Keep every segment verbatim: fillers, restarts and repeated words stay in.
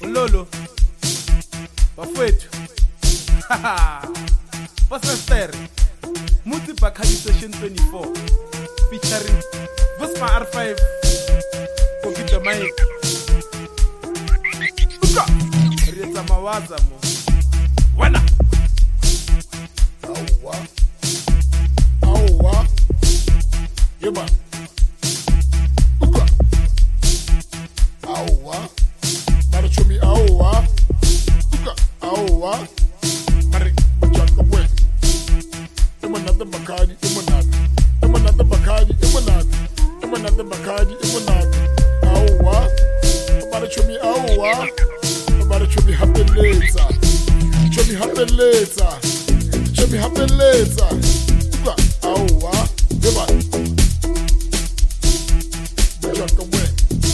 Lolo bafethu Pastor Muti Bakali session twenty-four featuring Busma R five Computer Mic Uka Rita Mawaza mo Wana Awa Awa Yeba Uka Awa Bara chumi awa Uka Awa Mari Bajaka we Emanada Bakadi Emanada Emanada Bakadi Emanada Emanada Bakadi Emanada Awa Bara chumi awa Bara chumi happen later Chumi happen later Chumi happen later Uka Awa Yeba Bajaka we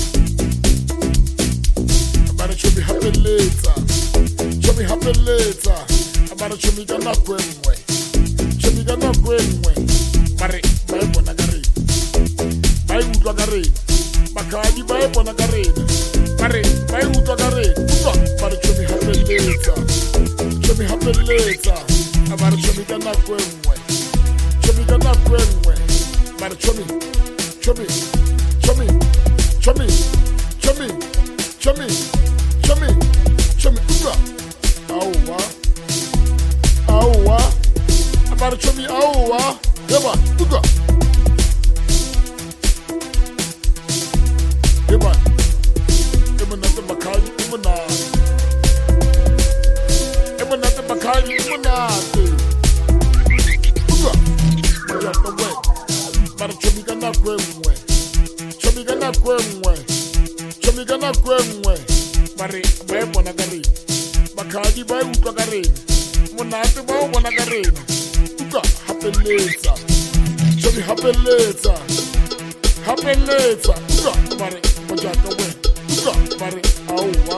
Should be happy later. Should be happy later. About should be gonna go anyway. Should be gonna go anyway. Mari, buy bonagari. Buy utagari. Bakadi buy bonagari. Mari, buy utagari. But should be happy later. Should be happy later. About should be gonna go anyway. Should be gonna go anyway. But should be, should be, should be, should be, should be, should be. Chami, chami, uga. Awa, awa. Abara chami, awa. Yeba, uga. Yeba. Emanata bakali, emanata. Emanata bakali, emanata. Uga. Mayaka we. Bara chami gana kwemwe. Chami gana kwemwe. Chami gana kwemwe. Mari, buy bonagari. Bakadi buy utagari. Monate buy bonagari. Uka, happen later. Should be happen later. Happen later. Uka, mari, bajaka we. Uka, mari, awa.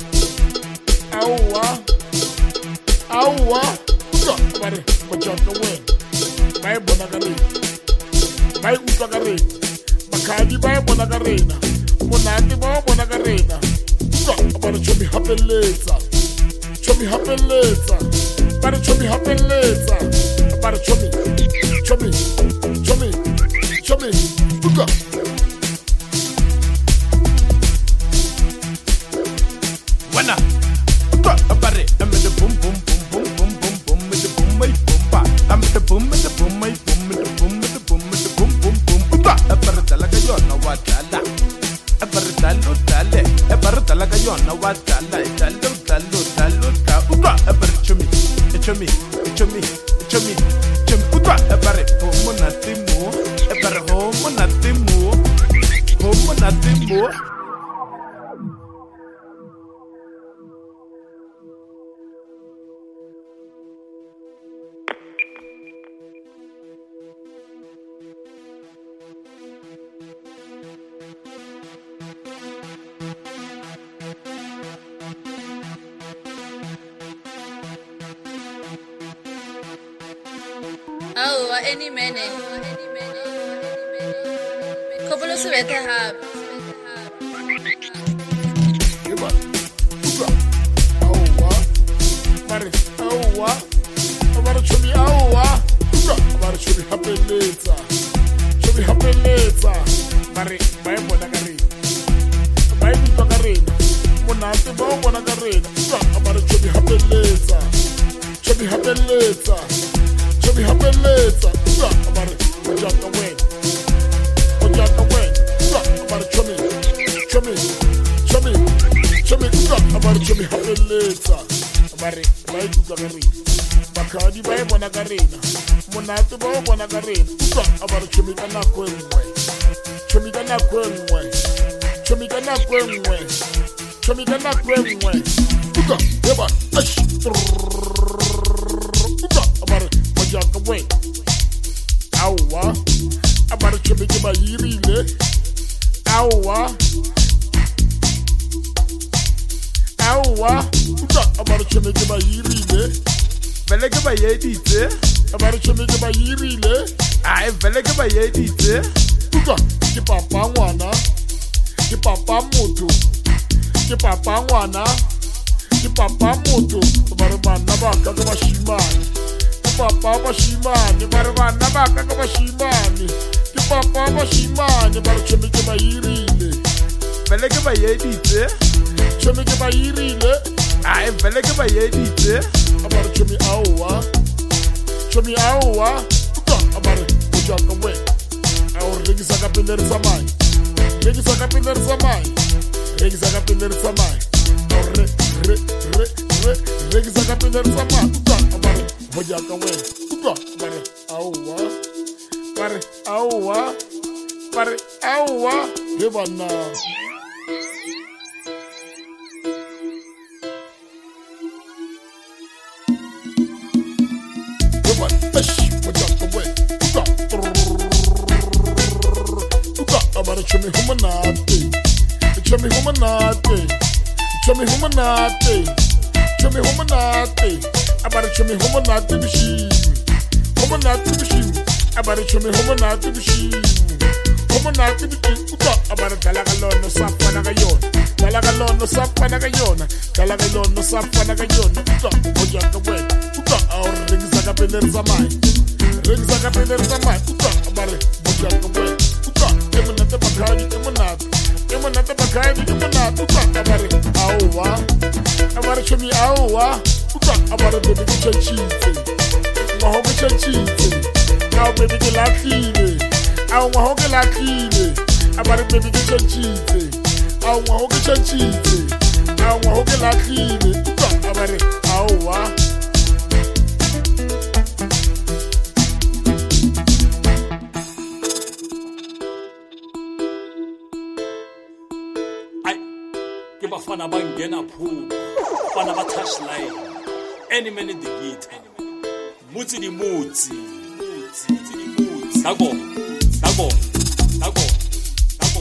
Awa. Awa. Uka, mari, bajaka we. Buy bonagari. Buy utagari. Bakadi buy bonagari. Monate buy bonagari. About show me happen later. Show me happen later. About show me happen later. About show me, show me, show me, show me. Look up. Wana. About it. I'm in the boom boom boom boom boom boom boom with the boom my boom ba. I'm in the boom with the boom my boom with the boom with the boom with the boom boom boom. About it like you know what dala. About it dalo dale. About it like you know what dala. Dalo dalo dalo da. Uba about it chumi, chumi, chumi, chumi, chumi. Uba about it homo natimo. About it homo natimo. Homo natimo. Oh, any minute. Couple of sweater have. Yeba. Uga. Awa. Mari. Awa. Abara chumi awa. Uga. Abara chumi happen later. Chumi happen later. Mari. Buy bonagari. Buy utagari. Monate buy bonagari. Uga. Abara chumi happen later. Chumi happen later. Chumi happen later. Uga. Abara bajaka we. Bajaka we. Uga. Abara chumi. Chumi. Chumi. Chumi. Uga. Abara chumi happen later. Abara buy utagari. Bakadi buy bonagari. Monate buy bonagari. Uga. Abara chumi kana kwemwe. Chumi kana kwemwe. Chumi kana kwemwe. Chumi kana kwemwe. Uga. Yeba. Ash. Uga. Abara bajaka we. Awa. Abara chumi kiba yirile. Awa. Awa. Uga. Abara chumi kiba yirile. Vele ke ba yeditse. Abara chumi kiba yirile. Ai vele ke ba yeditse. Uga. Ke papa ngwana. Ke papa motho. ke papa ngwana ke papa motho ba re bana ba ka ka bashimane ke papa bashimane ba re bana ba ka ka bashimane ke papa bashimane ba re tshome ke ba irile Vele ke ba yeditse tshome ke ba irile Ai vele ke ba yeditse abare tshome aowa tshome aowa uka abare o jaka we a o rekisa ka pele re tsamaya rekisa ka pele re tsamaya rekisa ka pele re tsamaya a o re re re re rekisa ka pele re tsamaya uka abare o jaka we uka abare aowa bare aowa bare aowa he bana Chome humanate, chome humanate, chome humanate, chome humanate. Abare chome humanate bishi, humanate bishi. Abare chome humanate bishi, humanate bishi. Uka abare talagalono sapa nagayon, talagalono sapa nagayon, talagalono sapa nagayon. Uka oja kawe, uka aur regisa kapeler zamai, regisa kapeler zamai. Uka abare oja kawe. Emanate bakadi, emanate, emanate bakadi, emanate. Uka abare aowa, abare chomi aowa. Uka abare baby ke chanchite, maho ke chanchite. Now baby ke lakile, aw maho ke lakile. Abare baby ke chanchite, aw maho ke chanchite, aw maho ke lakile. Uka abare aowa. Bafana bangena phuma bana ba touchline any minute the beat mutsi di mutsi mutsi di mutsi nako nako nako nako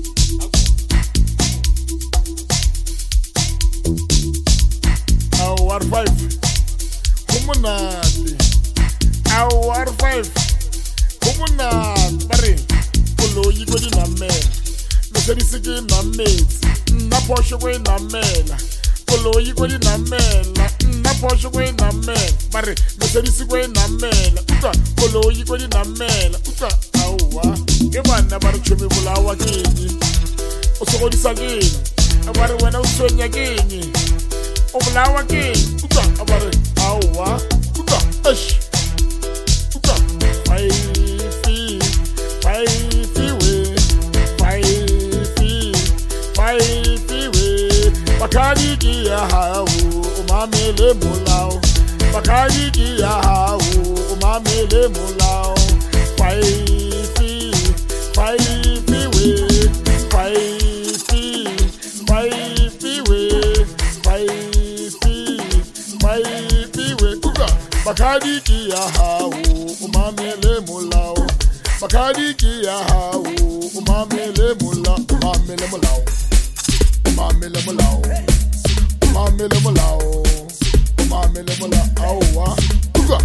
nako R five kumunati R five kumunati bare koloyi ko di namela lo serisike namela na Porsche we na mela koloyi ko di na mela na Porsche we na mela bare Mercedes we na mela uka koloyi ko di na mela uka aowa ke bana bare tshome bolawa kenyi o se go di sageni bare wena o tswenya kenyi o bolawa kenyi uka bare aowa uka ash uka ai fi ai fi we ai fi ai Bakadi ki ya hao, umamele mulao. Bakadi ki ya hao, umamele mulao. Fai fi, fai fi we, fai fi, fai fi we, fai fi, fai fi we. Uka. Bakadi ki ya hao, umamele mulao. Bakadi ki ya hao, umamele mulao, umamele mulao. Mamele mulao, mamele mulao, mamele mulao, aowa, uka,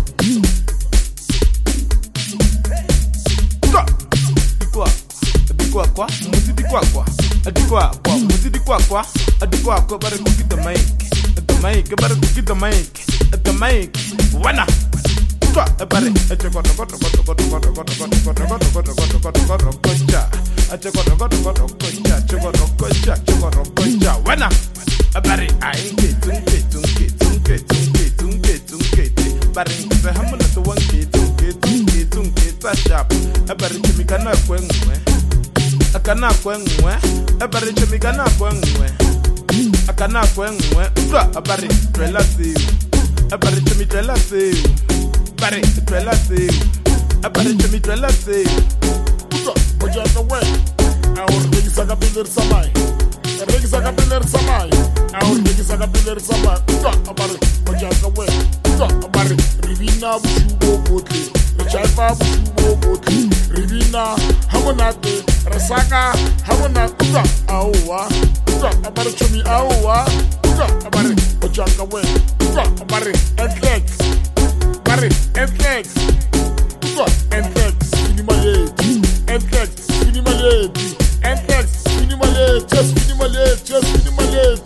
Uka Dikwa Dikwa kwa Musi dikwa kwa Dikwa kwa Musi dikwa kwa Dikwa kwa bare kuki the mic The mic bare kuki the mic The mic Wana Uka bare Eche koto koto koto koto koto koto koto koto koto koto koto koto kocha Eche koto koto koto kocha Eche koto kocha Eche koto kocha Wana Bare Ainke tunke tunke tunke tunke tunke tunke Bare Nkese hamuna to wanke tunke tunke tunke Tashap Bare chimikana kwengwe Akana kwengwe Bare chimikana kwengwe Akana kwengwe Uka bare Trela siu Bare chimitrela siu Bare trela siu Bare chimitrela siu uka, ojaka we. Aur regisa ka pele re tsamaya, regisa ka pele re tsamaya. Aur regisa ka pele re tsamaya. Uka abare ojaka we. Uka abare ribina bushubo botle, re chaifa bushubo botle. Ribina hamonate, resaka hamonate. Uka aowa, uka abare chomi aowa. Uka abare ojaka we. Uka abare etlex, abare etlex. Uka etlex, minimaleti, etlex, minimaleti, etlex, minimaleti, just minimaleti, just minimaleti.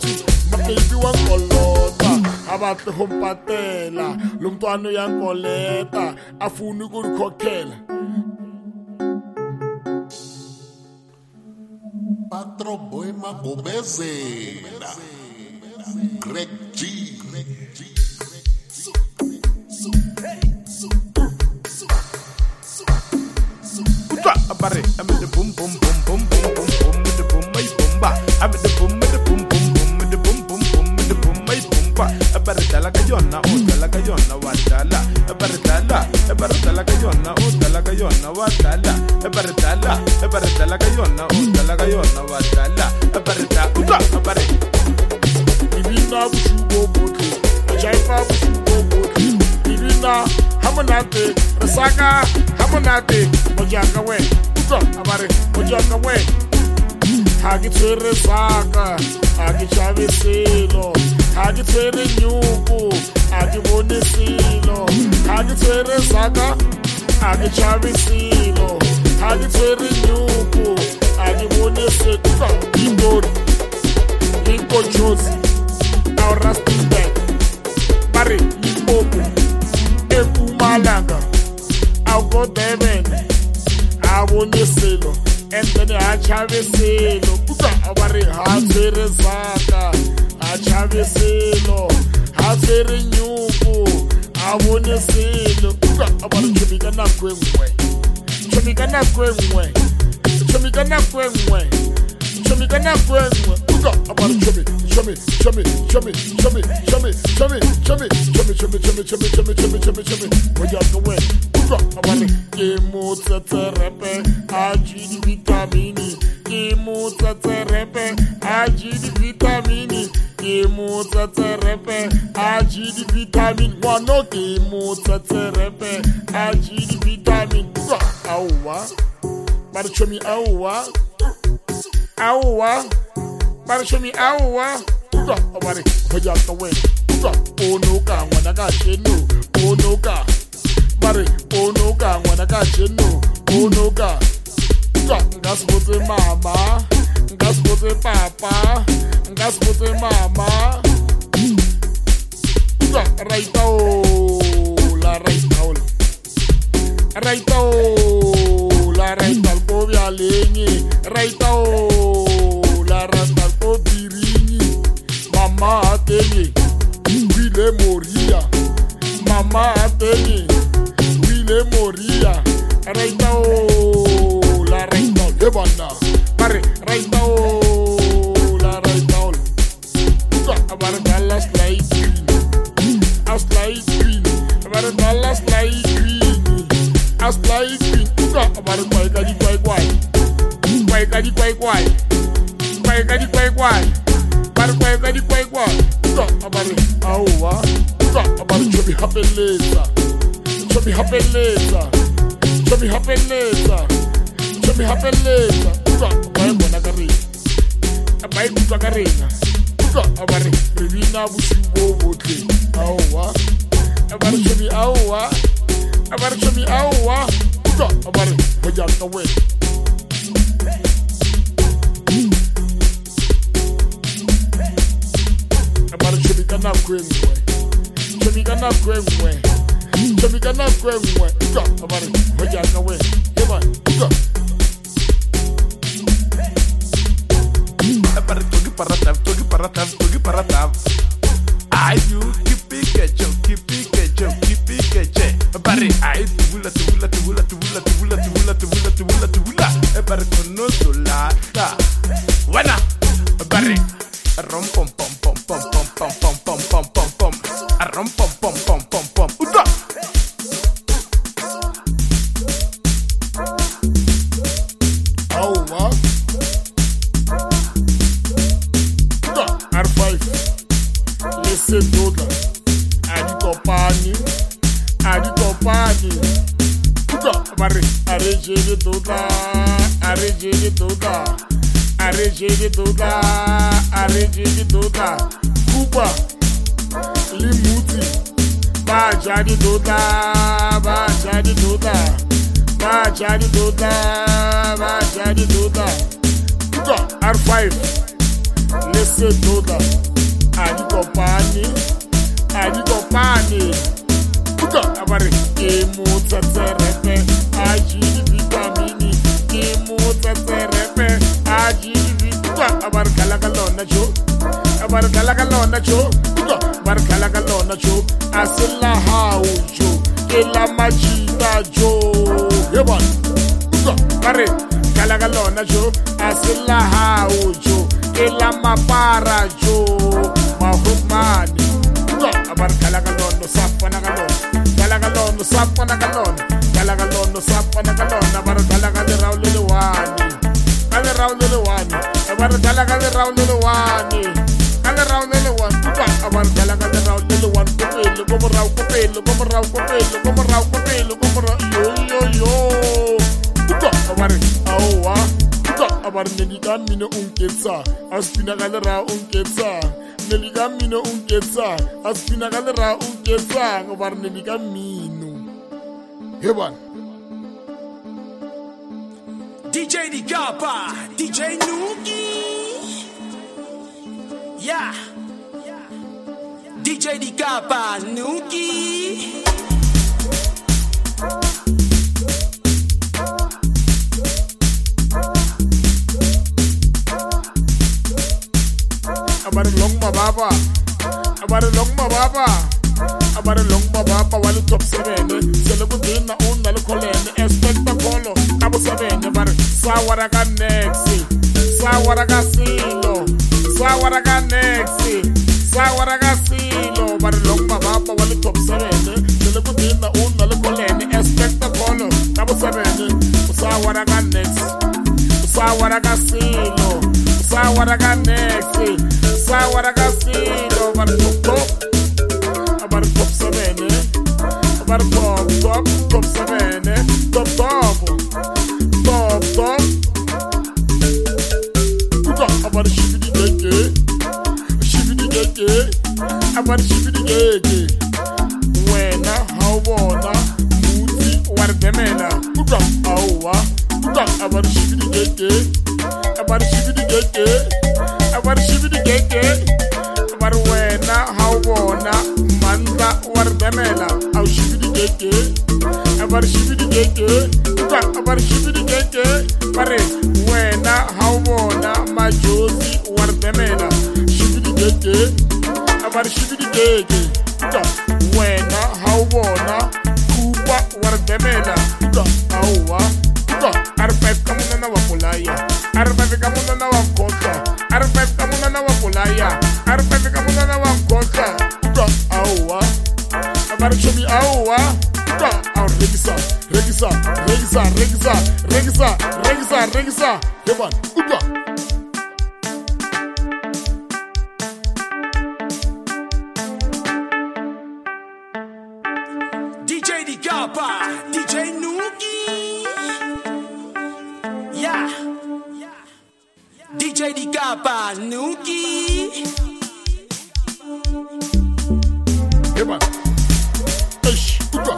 batle go mpatela lo mntwana yankoleta afuni ukukhokhela Patro Boy Magobezela Greg G Abare, I'm in the boom boom boom boom boom boom boom with the boom my boomba. I'm in the boom with the boom boom boom with the boom boom boom with the boom my boomba. Abare tala kayona, oh tala kayona watala. Abare tala, abare tala kayona, oh tala kayona watala. Abare tala, abare tala kayona, oh tala kayona watala. Abare ta, uta, abare. Ibina bushugo bote, ajaifa bushugo bote. Ibina hamonate, resaka hamonate, mojaka we. Uta, abare, mojaka we. Hagi tsere saka, hagi chave selo, hagi tsere nyuku, hagi bone selo, hagi tsere saka, hagi chave selo, hagi tsere nyuku, hagi bone selo. Uta, Ingori, Ingo Josie, our rusty bag, Barry, Limpopo, Mpumalanga, I'll go Devon, I won't selo. And then I chave selo, puta abare hatere saka, I chave selo, hatere nyuku, I won't selo, puta abare chumika na kwemwe, chumika na kwemwe, chumika na kwemwe, chumika na kwemwe, puta abare chumi, chumi, chumi, chumi, chumi, chumi, chumi, chumi, chumi, chumi, chumi, chumi, chumi, chumi, chumi, chumi, wajaka we. Kemo tserepe aji di vitamini Kemo tserepe aji di vitamini Kemo tserepe aji di vitamini Wano kemo tserepe aji di vitamini Awa Barchomi awa Awa Barchomi awa Abare hojaka we Onoka wanaka chenu Onoka Bari, onoka, wanaka cheno, onoka. Ngaspote mama, ngaspote papa, ngaspote mama. Raita o, la raita o, raita o, la raita al povia lenye, raita o, la raita al povirini. Mama ateni, wile moria, mama ateni. Le moria, raita o, la raita o, le banda, pare, raita o, la raita o, puta, abare Dallas light green, as light green, abare Dallas light green, as light green, puta, abare kwai kadi kwai kwai, kwai kadi kwai kwai, kwai kadi kwai kwai, abare kwai kadi kwai kwai, puta, abare awa, puta, abare chobi hapeleza. Chobi hapeleza, chobi hapeleza, chobi hapeleza. Uka abaye bona karina, abaye kuta karina. Uka abare rivina bushibo bote. Awa, abare chobi awa, abare chobi awa. Uka abare hojaka we. Abare chobi kana kwemwe, chobi kana kwemwe. Chumika na kwemwe, uka abare hojaka we, eba uka. Abare togi paratav, togi paratav, togi paratav. Ayu kipi kecho, kipi kecho, kipi keche. Abare ay tubula, tubula, tubula, tubula, tubula, tubula, tubula, tubula, tubula. Abare kono solata. Wana. Abare rom pom pom pom pom pom pom pom pom pom pom pom. Rom pom pom pom pom pom. Uda. R five, laissez d'autres. Adi compagnie, adi compagnie. Puta, mari, arrêtez de toda, arrêtez de toda, arrêtez de toda, arrêtez de toda. Cuba, limuti, baja de toda, baja de toda, baja de toda, baja de toda. Puta, R five. Laissez toda, adi compagnie, a di kopane uka abare ke motsa tserepe a ji vitamini ke motsa tserepe a ji uka abar kala kalona jo abar kala kalona jo uka abar kala kalona jo asilla hau jo ke la majita jo yeba uka bare kala kalona jo asilla hau jo ke la mapara jo mahumani uka abar kala kalona sapana kalona kala kalona sapana kalona kala kalona sapana kalona abar kala kala raulele wani kala raulele wani abar kala kala raulele wani kala raulele wani uka abar kala kala raulele wani kopelo como rau kopelo como rau kopelo como rau kopelo como rau yo yo yo uka abar awa uka abar neliga mine unketsa aspina kala ra unketsa neliga mine unketsa aspina kala ra unketsa abar neliga mino heban D J Digapa, D J Nuki. Yeah. D J Digapa, Nuki. Abare long ma baba. Abare long ma baba. Abare long ma baba wali top seven. Sele ko dina un na kolene espectaculo. Cabo seven bar sawara ka nexi. Sawara ka silo. Sawara ka nexi. Sawara ka silo. Bar long ma baba wali top seven. Sele ko dina un na kolene espectaculo. Cabo seven. Sawara ka nexi. Sawara ka silo. Sawara ka nexi. Sawara ka silo. Bar top. Abar top seven, abar top top top seven, top top top top. Uka abar shibidi gege, shibidi gege, abar shibidi gege. Wena hawona muti wardemena. Uka awa, uka abar shibidi gege, abar shibidi gege, abar shibidi gege. Abar wena hawona manda wardemela au shibidi gege abar shibidi gege uka abar shibidi gege pare wena hawona majozi wardemela shibidi gege abar shibidi gege uka wena hawona kuba wardemela uka awa uka arpef kamuna na wapulaya arpef kamuna na wakota arpef kamuna na wapulaya arpef kamuna na wakota uka awa abar chobi awa uka aw regisa regisa regisa regisa regisa regisa regisa heban uka D J Digapa, D J Nuki. Yeah. D J Digapa, Nuki. heban ish uka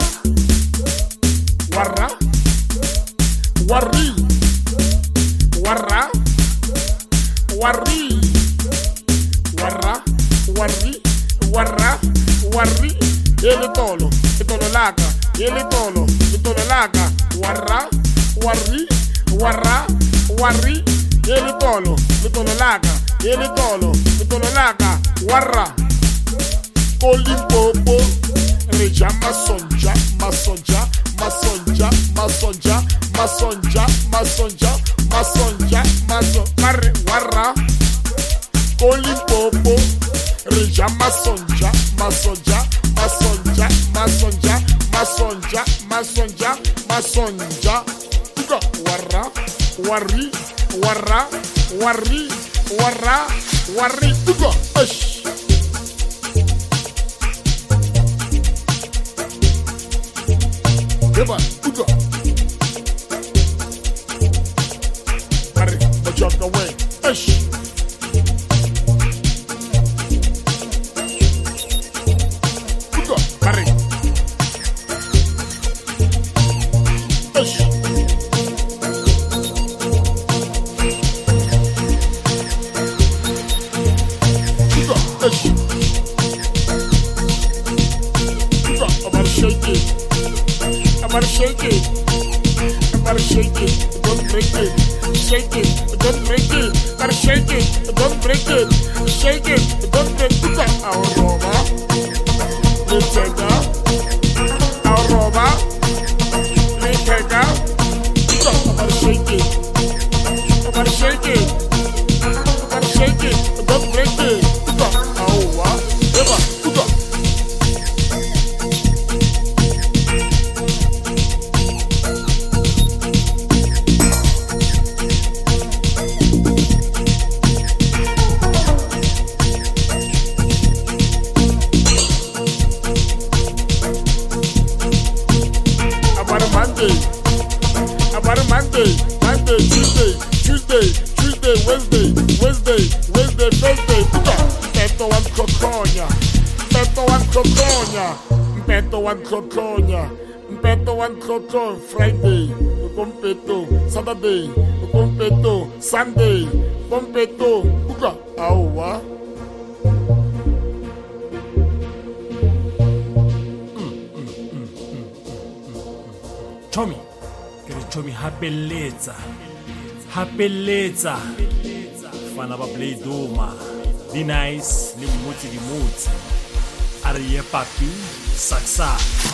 warra warri warra warri warra warri warra warri ele tolo tolo laka ele tolo tolo laka warra warri warra warri ele tolo tolo laka ele tolo tolo laka warra Kolimpopo, reja masonja, masonja, masonja, masonja, masonja, masonja, masonja, masonja, mare warra. Kolimpopo, reja masonja, masonja, masonja, masonja, masonja, masonja, masonja, uka warra, warri, warra, warri, warra, warri, uka, ash. Eba, uka. Mari, bajak away. Ash. Uka, mari. Ash. Uka, ash. shake it. Gotta shake it, don't break it. Shake it, don't break it. Gotta shake it, don't break it. Shake it, don't break it. Our roba, let's take out. Our roba, let's take out. Gotta shake it, gotta shake it, gotta shake it, don't break it. Our roba, ever, go. Monday, Monday, Tuesday, Tuesday, Tuesday, Wednesday, Wednesday, Wednesday, Thursday. Mpeto one kokonya, mpeto one kokonya, mpeto one kokonya, mpeto one kokonya. Friday, mpeto, Saturday, mpeto, Sunday, mpeto. Uka, awa. Tommy. Chomi hapeletsa hapeletsa fana ba play doma di nice le motse di motse are ye papi saksa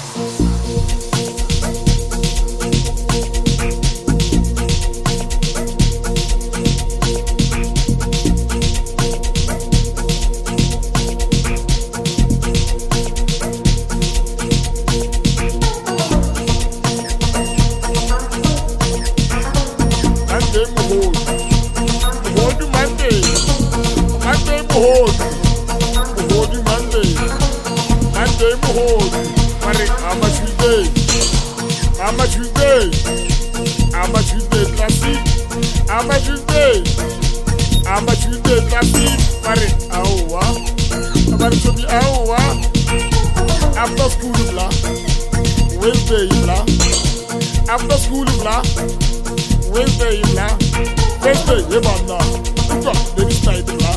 Hold, hold you Monday, Monday hold. Mari, how much you day? How much you day? How much you day? Classic. How much you day? How much you day? Classic. Mari, awa. Mari, so be awa. After school, blah. Wednesday, blah. After school, blah. Wednesday, blah. Wednesday, yebana. Uka, let me start, blah.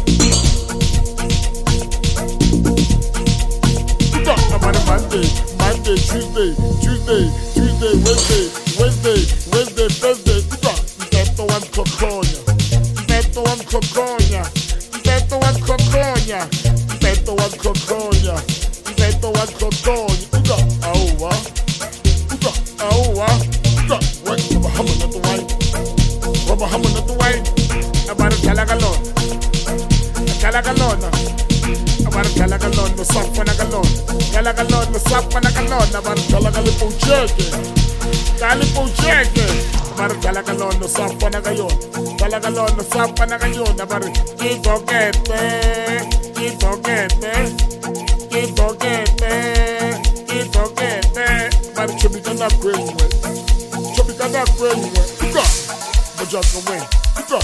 Monday, Monday, Tuesday, Tuesday, Tuesday, Wednesday, Wednesday, Wednesday, Thursday. Mpeto one kokonya, mpeto one kokonya, mpeto one kokonya, mpeto one kokonya, mpeto one kokonya. Uga, awa, uga, awa, uga. What? Rubber hammer not the white, rubber hammer not the white. About a galagalon, a galagalon. About a galagalon, the soft one a galon. Galagalon, the soft one a galon. About a galagalipo jerky. Galipo jerky. About a galagalon, the soft one a galon. Galagalon, the soft one a galon. About a kito gete, kito gete, kito gete, kito gete. About a chubicana crazy way. Chubicana crazy way. Go. But just away. Go.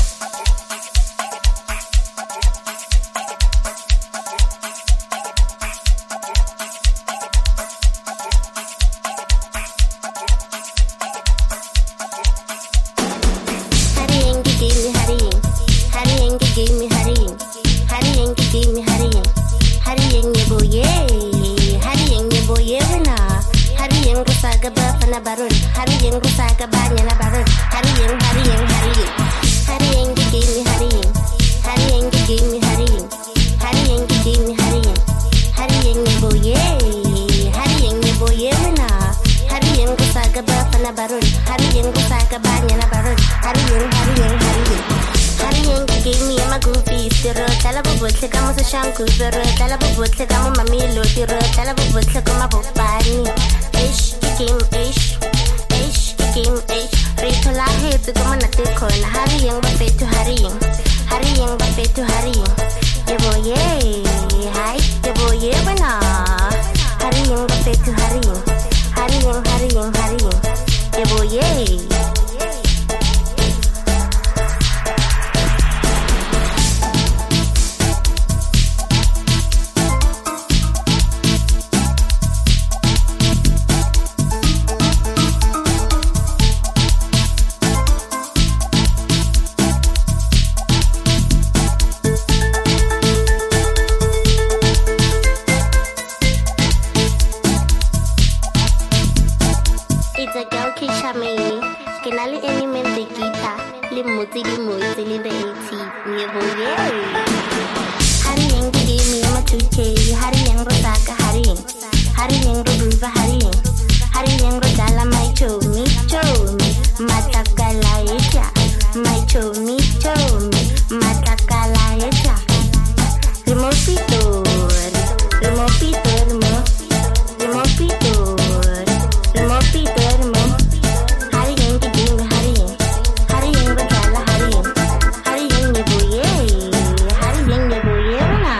motsi di motsi le beti me boye hari yang di me ma tuke hari yang rosaka hari hari yang ruba hari hari yang rodala mai cho mi cho mi matakala echa mai cho mi cho mi matakala echa remopito remopito remo remopito remopito remo hari yang di me hari hari yang rodala hari hari yang ne boye hari yang ne boye na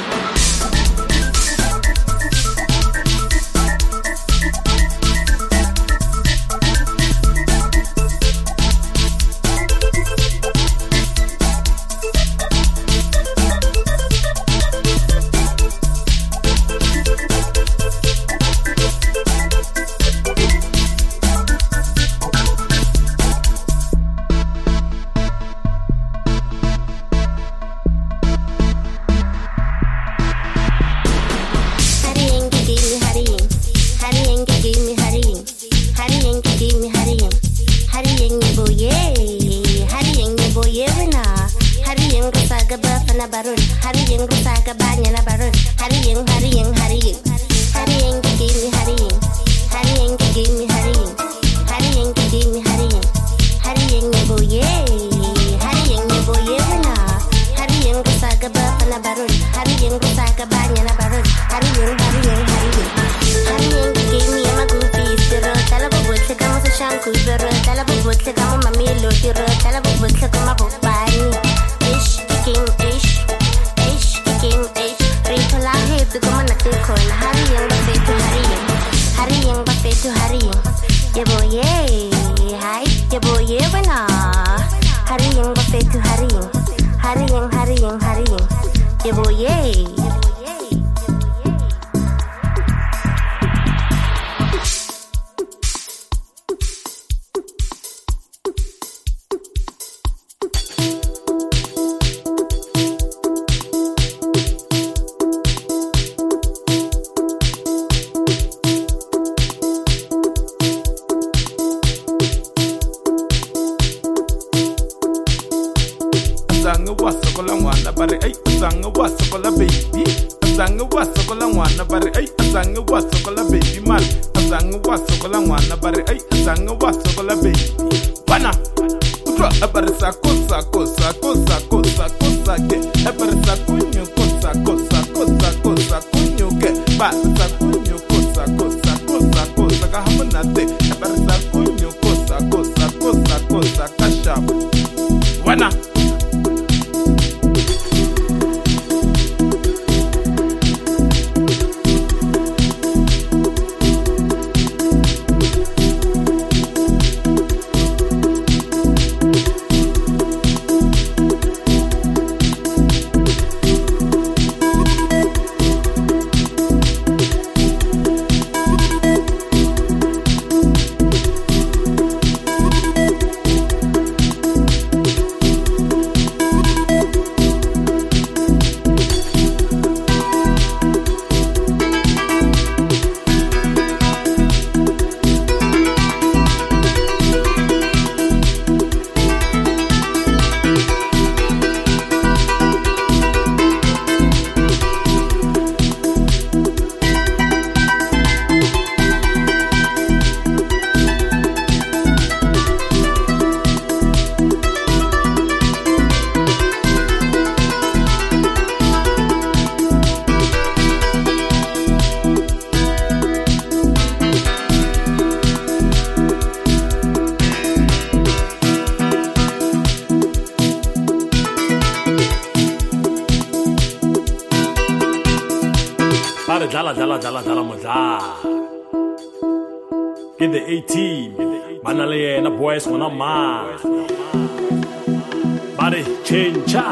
barun hari yang rusak banyak na barun hari yang hari yang hari yang hari yang gini hari yang hari yang gini hari yang hari yang gini hari yang hari yang boye hari yang boye na hari yang rusak banyak barun hari yang rusak banyak na barun hari yang hari yang hari yang hari yang gini ama gupi siro tala bobot se kamu se shanku siro tala bobot se kamu mamilo siro tala bobot se kamu bopani ish kim ish como na te con hari yang bape tu hari yang hari yang bape tu hari yang ya boye hai ya boye bana hari yang bape tu hari yang hari yang hari yang hari yang ya boye Azanga wasokola mwana bare ay azanga wasokola baby azanga wasokola mwana bare ay azanga wasokola baby mal azanga wasokola mwana bare ay azanga wasokola baby bana utwa abare sako sako sako sako sako sake abare sako nyo kosa kosa kosa kosa kunyo ke ba sako nyo kosa kosa kosa kosa ka hamna te abare sako nyo kosa kosa kosa kosa kasha bana Dala dala dala dala maza. Get the eighteen. Manale na boys wana ma. Body change cha.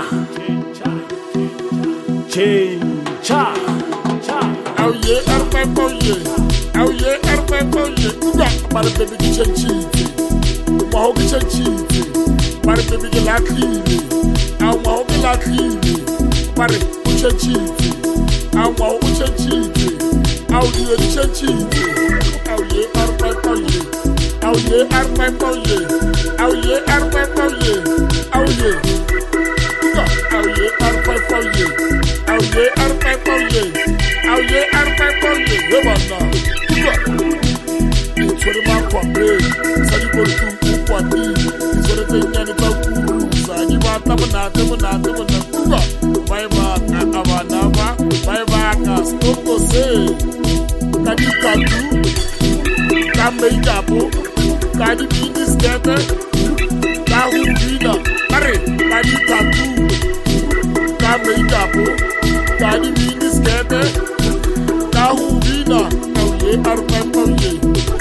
Change cha. Oh yeah, arpa boye. Oh yeah, arpa boye. Uga, mara baby ki change. Maho ki change. Mara baby ki lakini. Au maho ki lakini. Mara ki change. Au maho ki change. Au yeah change. Oh yeah, arpa boye. Oh yeah, arpa boye. Oh yeah, R five, oh yeah, oh yeah. Oh yeah, R five, oh yeah. Oh yeah, R five, oh yeah. Oh yeah, R five, oh yeah. Come on now. It's what about Kwame? So you go to Kwame. It's what they think it's about Kurusa. You want to know, know, know, know, know. Bye bye, Avanava. Bye bye, stop to say. Can you come to? Can make up? Can you be this together? Can you be the? Hurry, can you come to? Can make up? Can you be this together? Can you be the? Oh yeah, R five, oh yeah.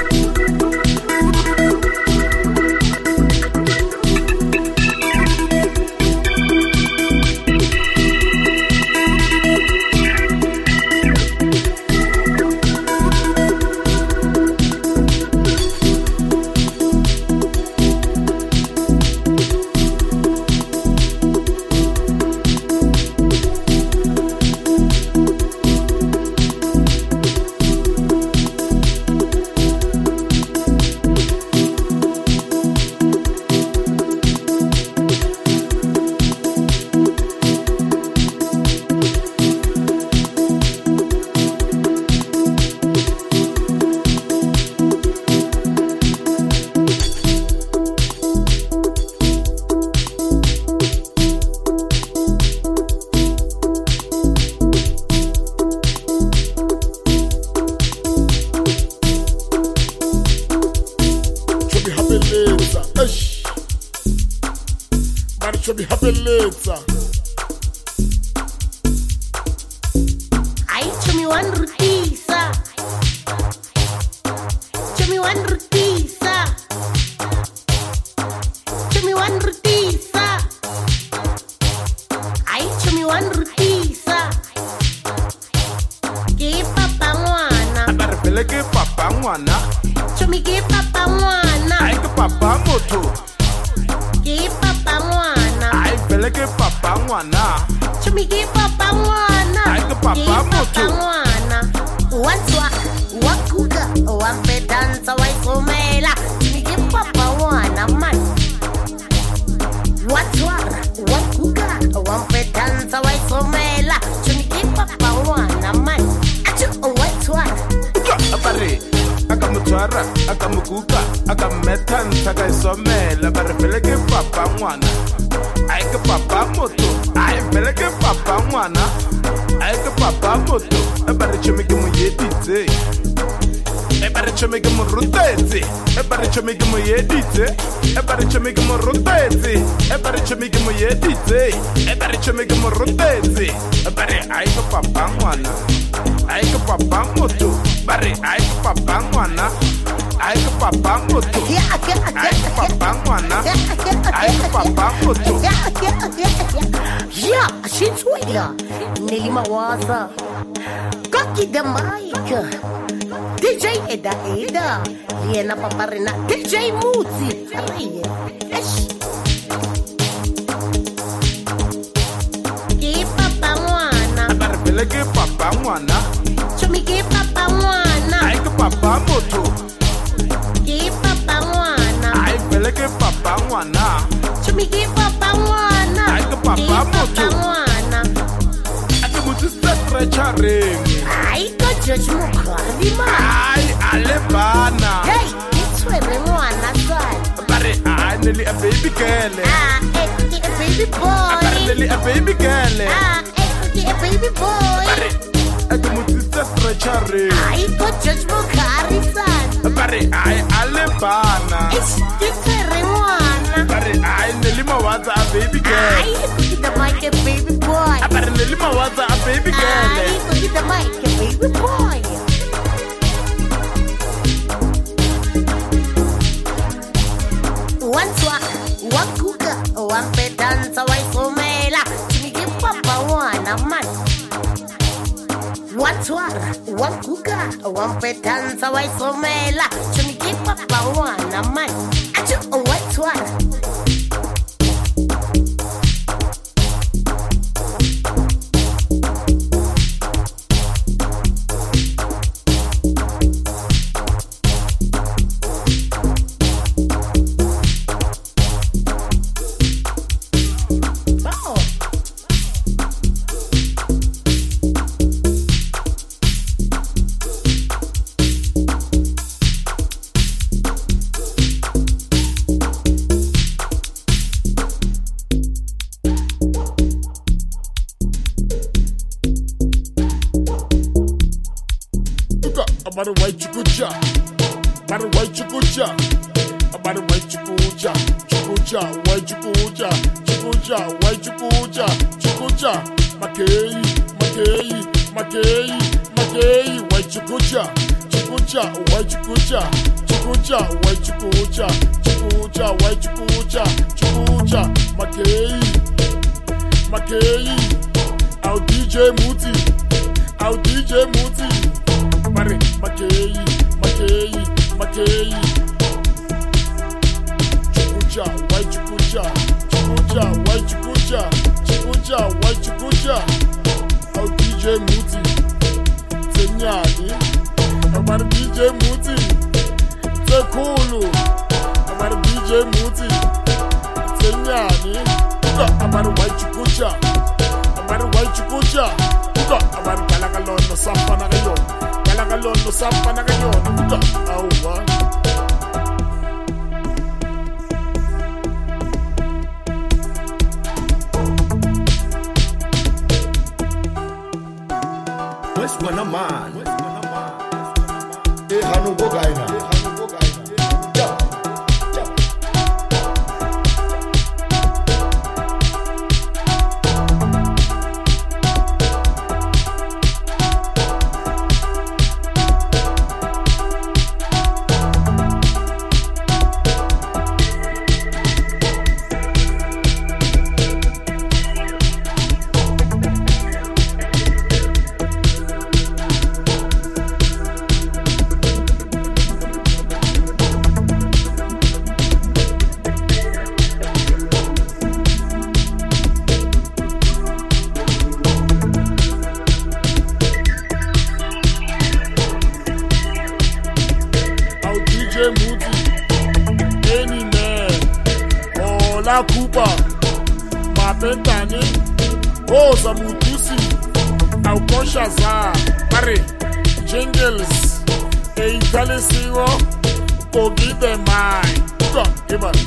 Paparina, D J Muzzi, Esh. Che papa wana, Barfele che papa wana, Chomi che papa wana, ai che papa moto, che papa wana, ai fele che papa wana, Chomi che papa wana, ai che papa moto, wana, ake mutu stre charing, ai ko George Mukardi ma, ai ale bana, hey. Nearly a baby girl. Ah, it's a baby boy. Nearly a baby girl. Ah, it's a baby boy. I can move this stretcher. I got just for Harrison. Barry, I Alabama. It's different one. Barry, I Nelima was a baby girl. I put the mic a baby boy. Barry Nelima was a baby girl. I put the mic a baby boy. One swat, one cooker, one bed dance, a white formula. Me give Papa one a man. One swat, one cooker, one bed dance, a white formula. Me give Papa one a man. I do a white swat. Abari white chukucha. Abari white chukucha. Abari white chukucha. Chukucha, white chukucha. Chukucha, white chukucha. Chukucha, makei, makei, makei, makei, white chukucha. Chukucha, white chukucha. Chukucha, white chukucha. Chukucha, white chukucha. Chukucha, makei, makei. Our D J Muti. Our D J Muti. Mari, makei, makei, makei. Chukucha, white chukucha. Chukucha, white chukucha. Chukucha, white chukucha. Our D J Muti. Tenyani. Our D J Muti. Tekulu. Our D J Muti. Tenyani. Our white chukucha. Our white chukucha. Our galagalon no sapana gayon. Galagalon no sapana gayon. Awa. Where's one of mine? Eh, hanu go gaina. Kuba, Mapentani, Oh Samutusi, Aukoshaza, Mari, Jingles, Eitalisiwo, Kogi the Mine. Go, give us.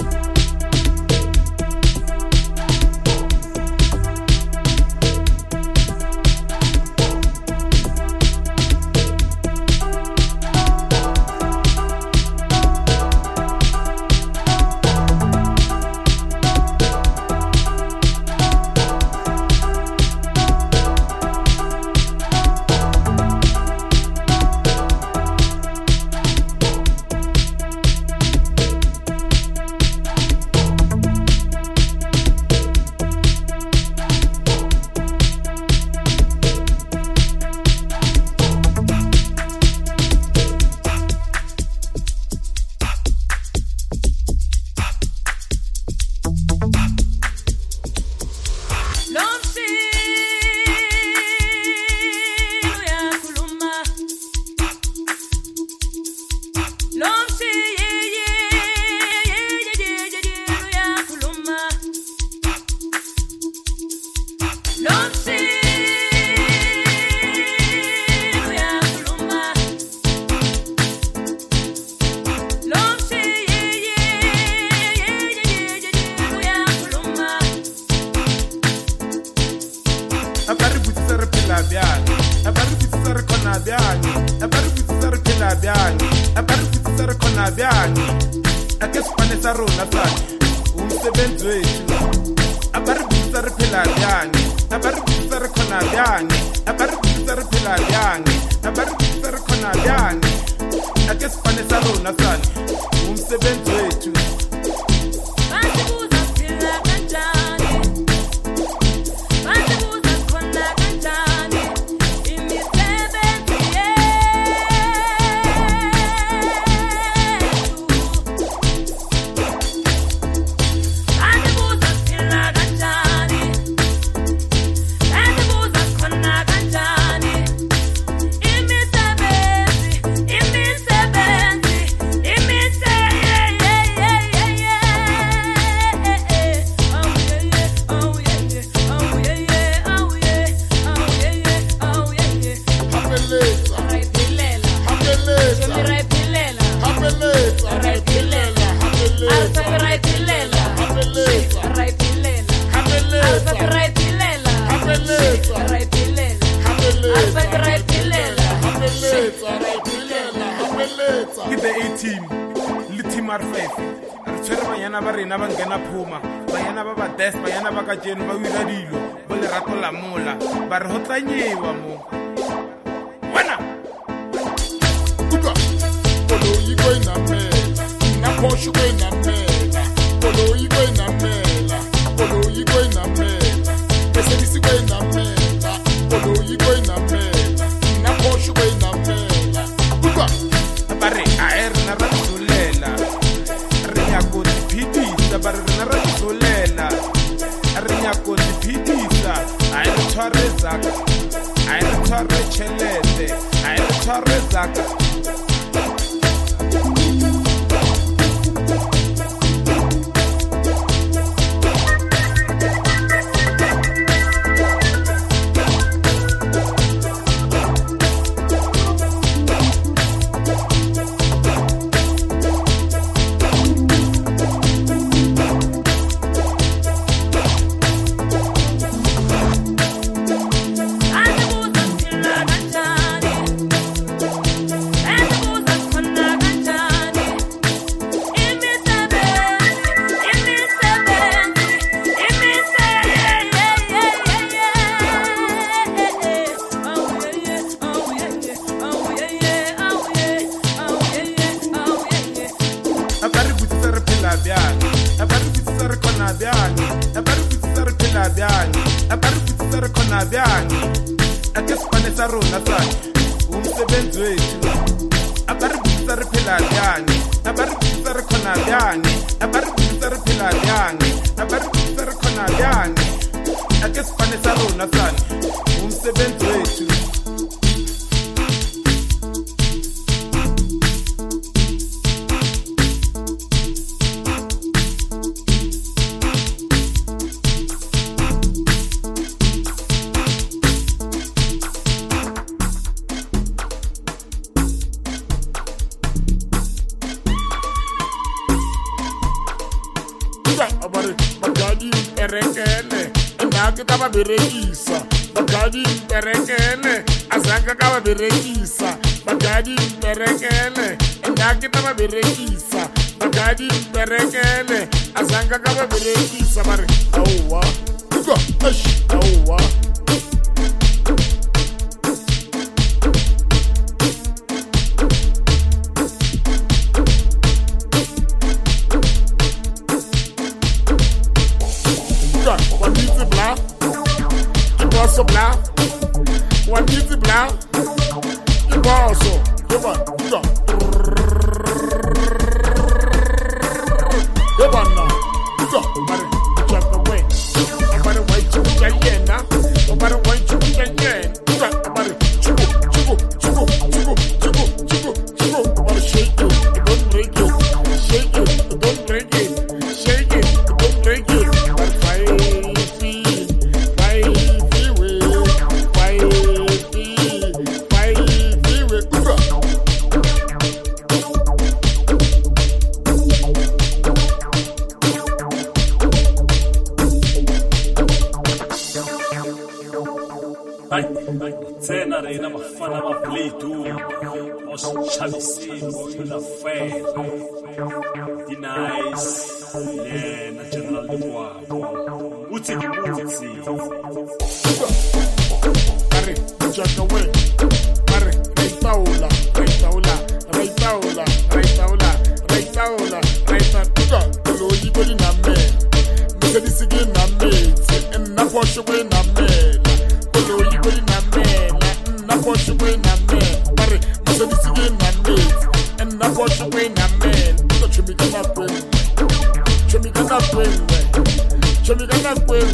Imisebenzi, imisebenzi, ke the A-team le team R five re tshwere banyana ba rena ba nkena phuma banyana ba ba des banyana ba ka jeno ba wira dilo bo le rato la mola ba re ho tlanyewa mo wena uka polo yigo ina mela na poshu go ina mela polo yigo ina mela polo yigo ina mela beselisi go ina mela polo yigo ina mela na poshu go ina mela uka ba re a erna ra tsolela re ya go dipidisa ba re rena ra tsolela re ya go dipidisa a re tshware zaka a re tshware chelete a re tshware zaka berekisa bagadi berekele azanga ka berekisa bagadi berekele endaki ta berekisa bagadi berekele azanga ka berekisa mari awwa uga ash awwa uga wabitsi bla Bosso blau, one easy blau, the bosso, come on, go. Come on now, go, buddy, jump away. Nobody wait to get in now, nobody wait to get in. Nobody, chubu, chubu, chubu, chubu, chubu, chubu, chubu. Nobody shake you, don't break you, shake you, don't break it, shake it, don't break it. But fight. Tsena reina mafana ma play tu os chavisivo la fe di nice le na general de bois uti uti Mari check away Mari rei taula rei taula rei taula rei taula rei taula rei taula lo yigo na me me di sigi na me en na posho we na me lo yigo na me na posho we na me Mari me di sigi na me en na posho we na me to chimi kana kwen chimi kana kwen chimi kana kwen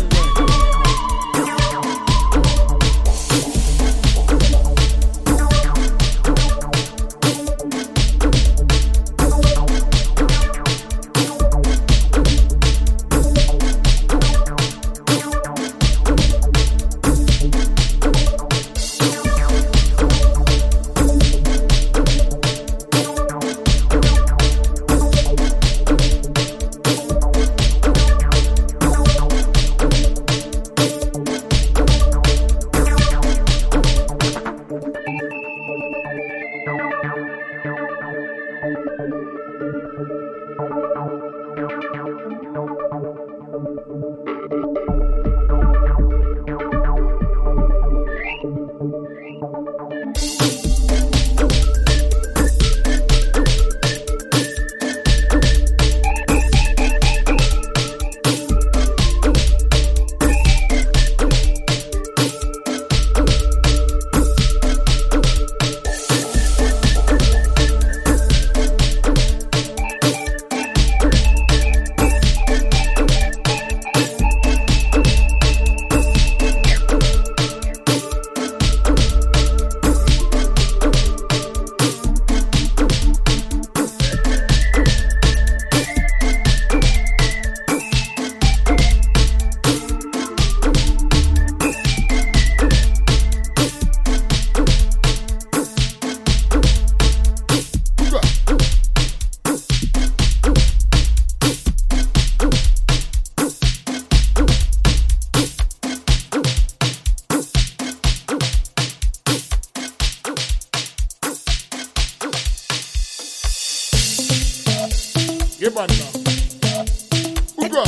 Gebanda. Uga.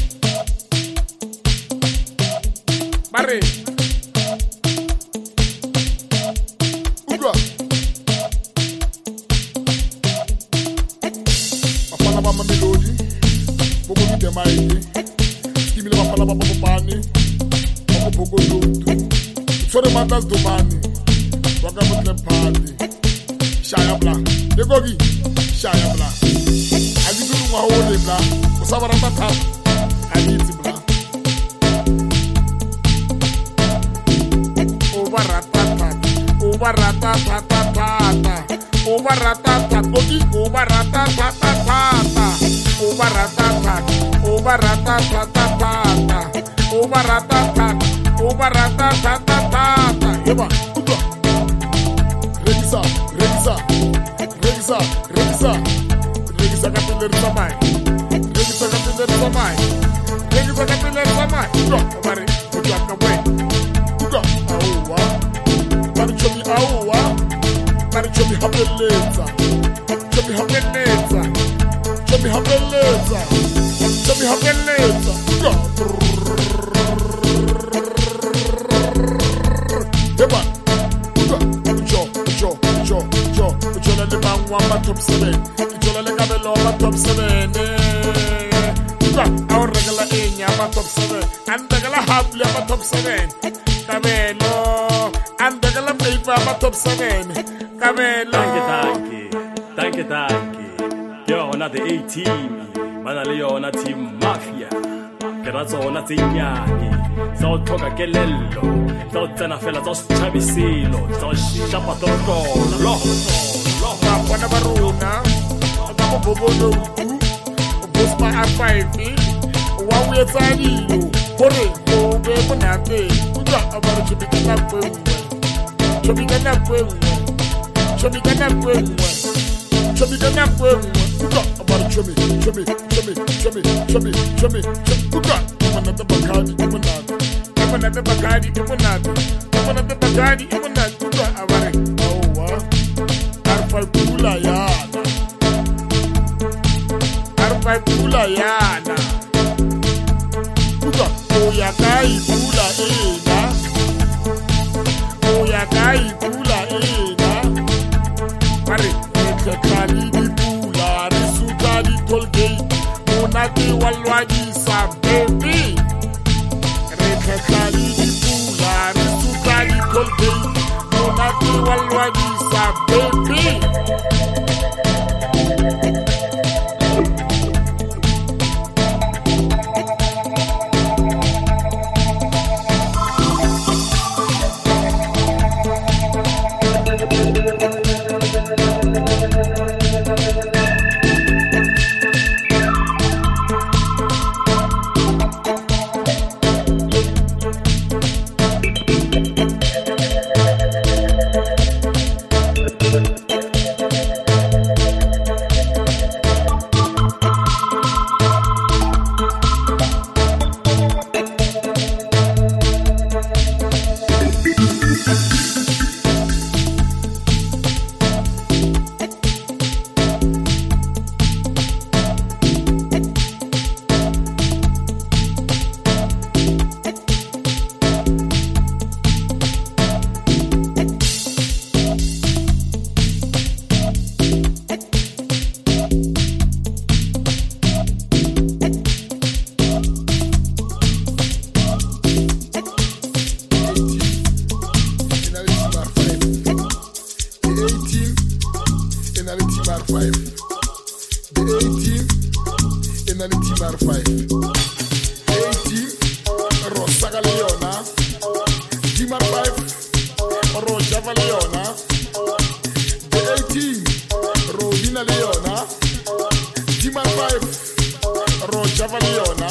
Barre. Uga. Bafana ba Mamelodi. Bobo ni demaite. Skimile bafana ba Bobani. Bobo bogo lotu. Sore mandas domani. Waga mutle party. Shaya bla. Degogi. Shaya bla. Wa hole bla, usabara mata, aniti bla. Ubaratata, ubaratata, ubaratata, gogi, ubaratata, ubaratata, ubaratata, ubaratata, ubaratata. Yeba, uga. Regisa, regisa, regisa, regisa. Regisa kapiller samai, regisa kapiller samai, regisa kapiller samai. Uga, mari, uga kawe, uga, awa, mari chomi awa, mari chomi hapeleza, chomi hapeleza, chomi hapeleza, chomi hapeleza. Uga, eba, uga, ujo, ujo, ujo, ujo, ujo na le bangwa ma top seven. Top seven, eh. Our regular in Yama top seven, and the Gala Habla top seven. Cabello, and the Gala paper top seven. Cabello. Thank you, thank you, thank you, thank you. Yo, on the eighteen, Manaleo on a team mafia. Perazzo on a tignani, so toca Gelello, so Tenafella, so Chabisilo, so Shapatoko, Loh, Panabaruna. Bobo no Bosma Afive, one way Tani, Hore, Obe Monate, Uga about Chubicana, Chubicana, Chubicana, Chubicana, Uga about Chubby, Chubby, Chubby, Chubby, Chubby, Chubby, Uga, Amanata Bagadi, Amanat, Amanata Bagadi, Amanat, Amanata Bagadi, Amanat, Uga Avare, oh, what? Arfa Pula Yana. Arfa Pula Yana. Uga, Oya Kai Pula Ena. Oya Kai Pula Ena. Mari, Eka Kali di Pula, Risuka di Tolgate, Monati Walwadi sa baby. Eka Kali di Pula, Risuka di Tolgate, Monati Walwadi sa baby. five. The A team in the team R five. A team Rosaga Leona. Team R five Rojava Leona. The A team Rodina Leona. Team R five Rojava Leona.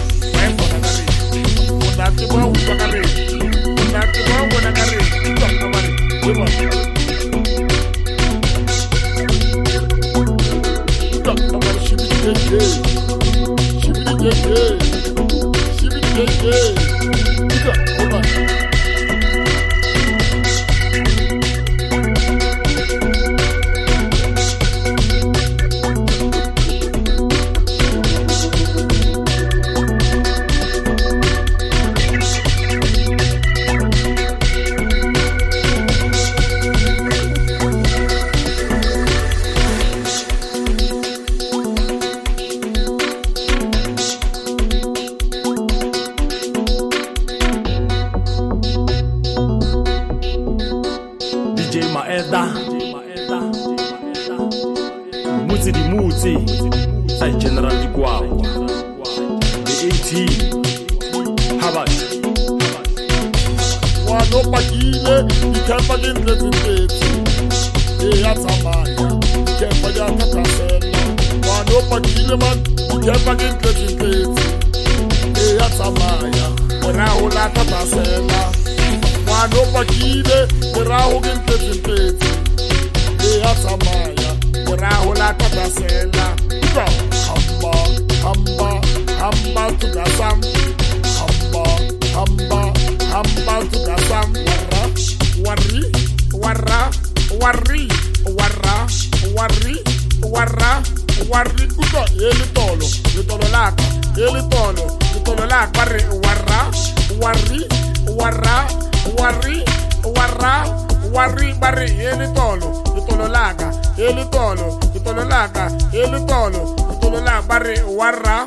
That's the one we're gonna read. That's the one we're gonna read. yeah, yeah. Uga, uga. Mutsi di Mutsi, sai General di Guau, the A T, Habat. Wano pagile, ikemba gintle zintetsi, eya tsamaya, ikemba ya takasela. Wano pagile man, ikemba gintle zintetsi, eya tsamaya, eraho la takasela. Wano pagile, eraho gintle zintetsi, eya tsamaya, eraho la takasela. Hamba, hamba, hamba tukasam, hamba, hamba. Hamba tukasam warra warra warri warra warri warra warri kuto ele tolo le tolo laka ele tolo le tolo laka barre warra warri warra warri warra warri barre ele tolo le tolo laka ele tolo le tolo laka ele tolo le tolo laka barre warra.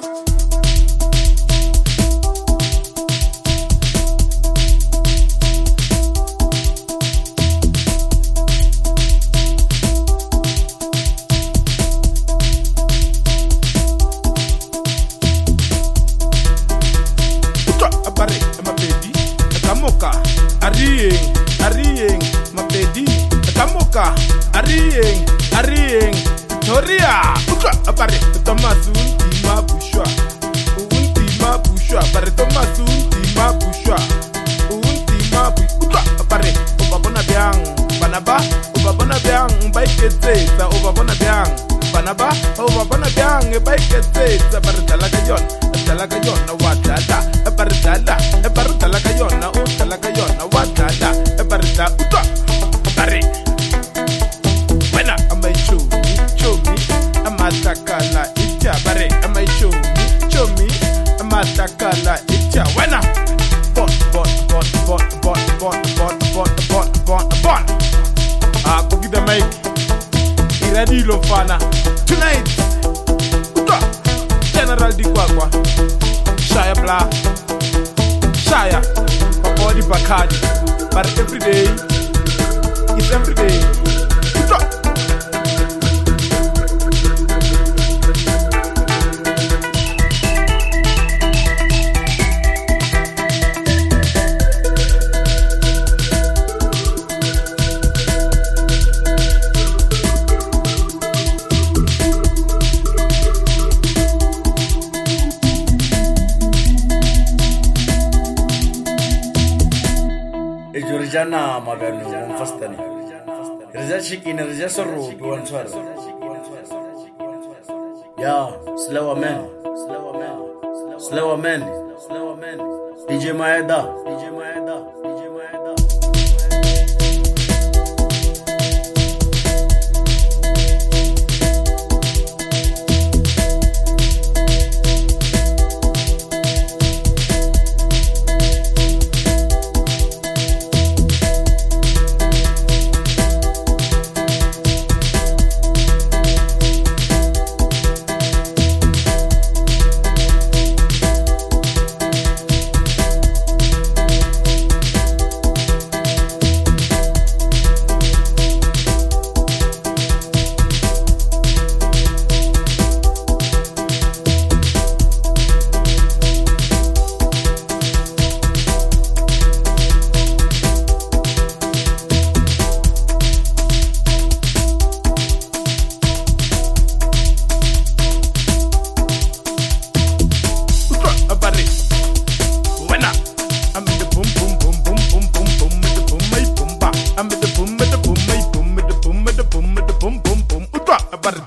Ariyeng, ariyeng, mapedi, tamoka, ariyeng, ariyeng, Victoria, uka, apare, Thomasu, Tima Bushwa, Untima Bushwa, apare Thomasu, Tima Bushwa, Untima Bushwa, apare, Obabona Biang, Banaba, Obabona Biang, Baiketsa, Obabona Biang, Banaba, Obabona Biang, Baiketsa, apare Talagayon, Talagayon, Watata, apare Tala, apare Talagayon, Talagayon, Watata, apare Uta, apare. Wena, amai show me, show me, amatakala itya, bare, amai show me, show me, amatakala itya, wena. Bon, bon, bon, bon, bon, bon, bon, bon, bon, bon, bon. Ah, go give the mic. Iradi Lofana. Tonight, Uta, General Di Kwakwa, Shaya Bla, Shaya, Papa Di Bakadi. But every day, it's every day. Uta. Jana maganu mfastani Reza shikina reza sorro buwan swara Ya slower man slower man slower man slower man D J Maeda D J Maeda D J Maeda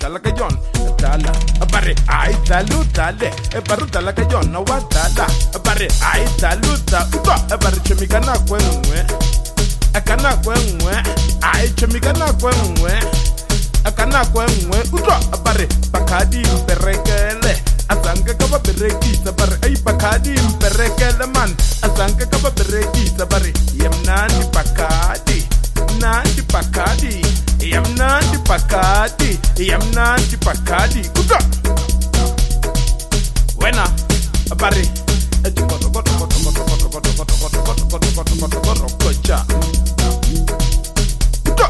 Dale, e baruta la cagliona, guardala, Abare ai taluta uto abare chemika na kwenwe akana kwenwe ai chemika na kwenwe akana kwenwe uto abare bakadi berekele azange kaba berekisa bare ai bakadi berekele man azange kaba berekisa bare yemnani bakadi nandi bakadi yemnani bakadi yemnani bakadi uto wena abare ejukoto koto koto koto koto koto koto koto koto koto koto koto koto koja uto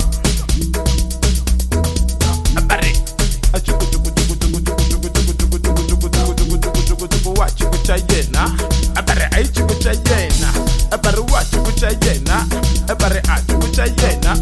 abare ejukoto koto koto koto koto koto koto koto koto koto koto koto koto wa chikucha yena abare ai chikucha yena abare wa chikucha yena abare a chikucha yena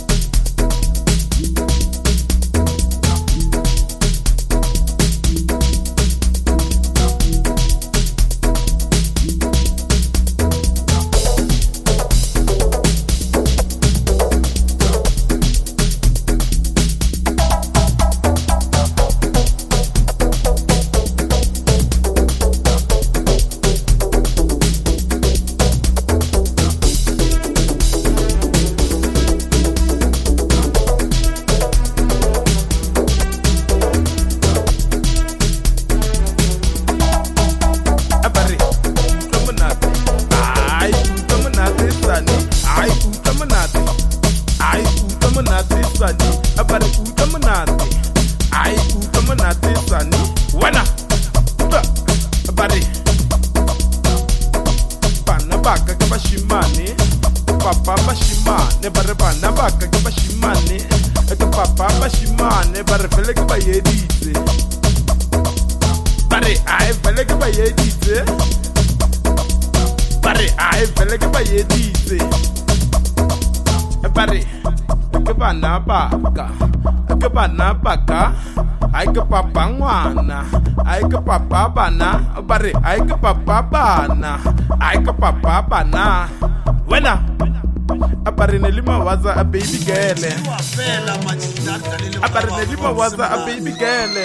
papa bana bare ai ke papa bana ai ke papa bana wena abare ne lima waza a baby girl abare ne lima waza a baby girl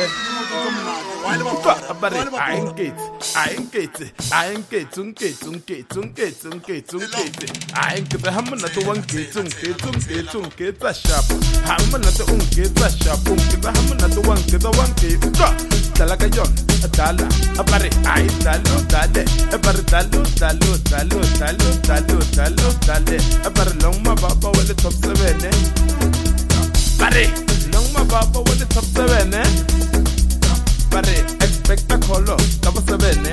abare I engage I engage I engage unke unke unke unke unke I engage hamna to wanke unke unke unke ta sharp hamna to unke ta sharp unke hamna to wanke to wanke talaga yon dala abare ai dalo dale abare dalo dalo dalo dalo dalo dalo dale abare long ma baba wale top seven bare long ma baba wale top seven bare expect a color top seven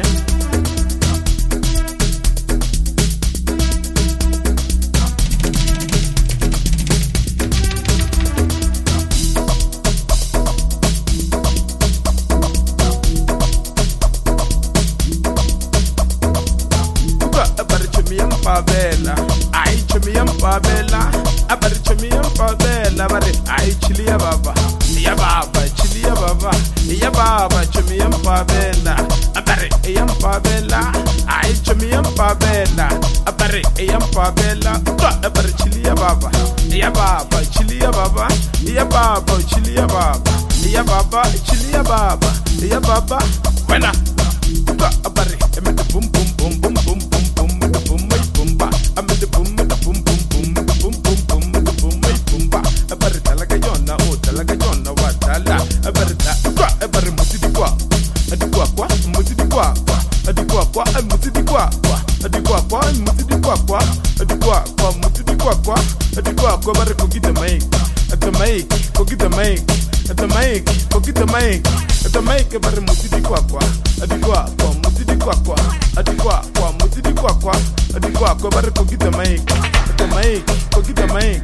Favela, ai chumiyam favela, abar chumiyam favela, bare ai chilia baba, ya baba chilia baba, ya baba chumiyam favela, abare yam favela, ai chumiyam favela, abare yam favela, abar chilia baba, ya baba chilia baba, ya baba chilia baba, ya baba chilia baba, ya baba, wena, abare emete bum bum bum bum bum bum bum. I'm the boom, the boom, boom, boom, the boom, boom, boom, the boom, my boomba. A barita like a yona, oh, like a yona, what tala. A barita, a barita, Mutiqua, a diqua, Mutiqua, a diqua, a Mutiqua, a diqua, and Mutiqua, a diqua, Mutiqua, a diqua, Barco get the make, at the make, forget the make, at the make, forget the make, at the make a barita Mutiqua, a diqua, Mutiqua, a diqua, Mutiqua, adikwa ko bare ko gita mic the mic ko gita mic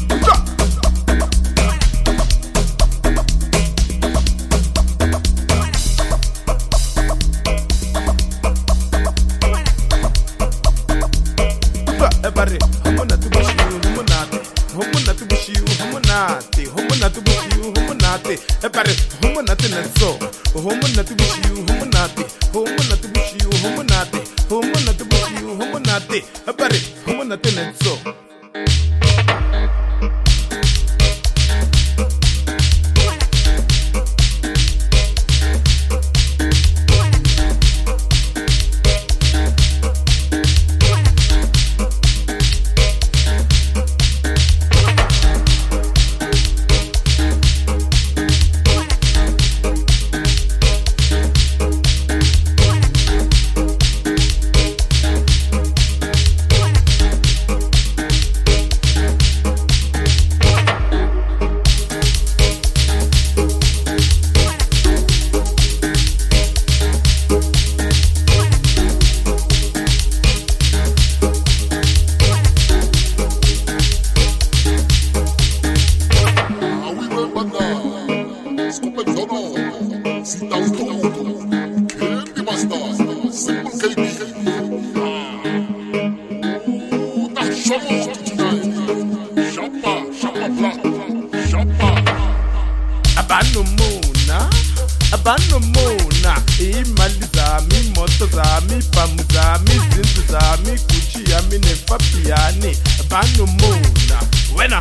bare humna tu bushi humna humna tu bushi humna te humna tu bushi humna te bare humna te nanso humna tu bushi humna te humna tu bushi humna te humna tu bushi humna te bare humna te nanso Abanomona, abanomona, imali zami, imoto zami, ipamu zami, izindlu zami, Gucci yami neFabiani. Abanomona, wena.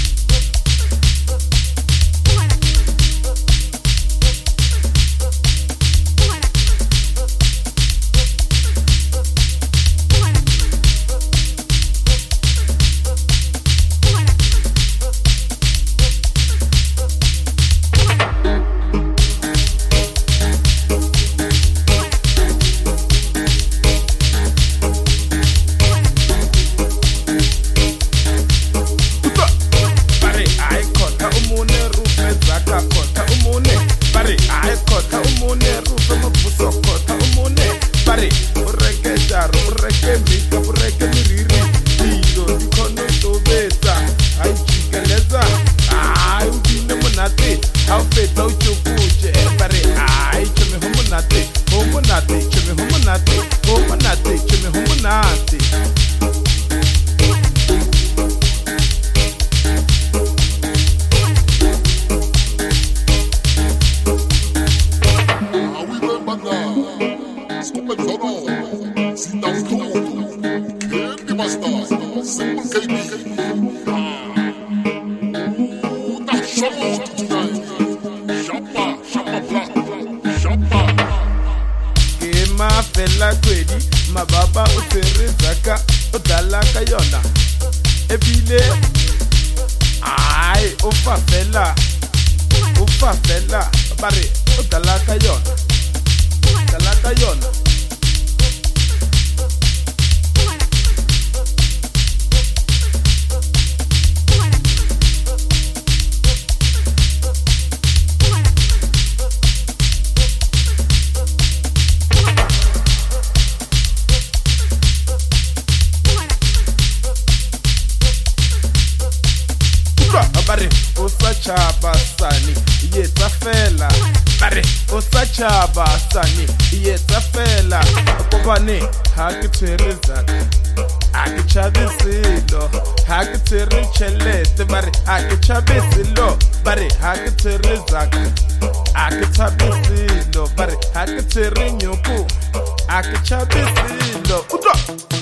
Fela kwedi mababa uterezaka udalaka yona ebile ai ufa fela ufa fela bare udalaka yona udalaka yona bare usachaba sani yetsa fela bare usachaba sani yetsa fela kobane ha ke tshwere zaka a ke chabisilo ha ke tshwere chelete bare ha ke chabisilo bare ha ke tshwere zaka a ke chabisilo bare ha ke tshwere nyoko a ke chabisilo utwa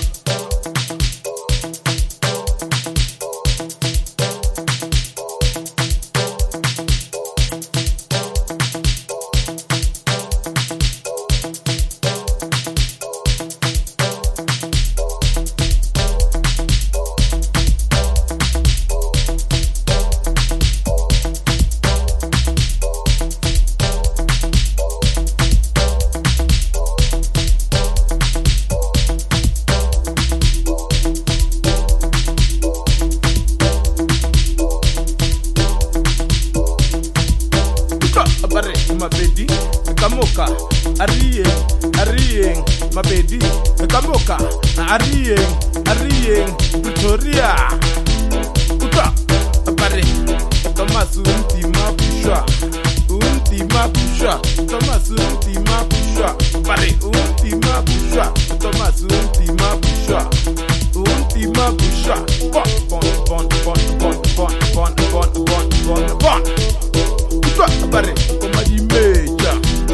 mabedi kamoka ariyeng ariyeng mabedi kamoka ariyeng ariyeng Victoria uta bare Thomas untima pushwa untima pushwa Thomas untima pushwa bare untima pushwa Thomas untima pushwa untima pushwa bon bon bon bon bon bon bon bon bon bon uta bare komadi meja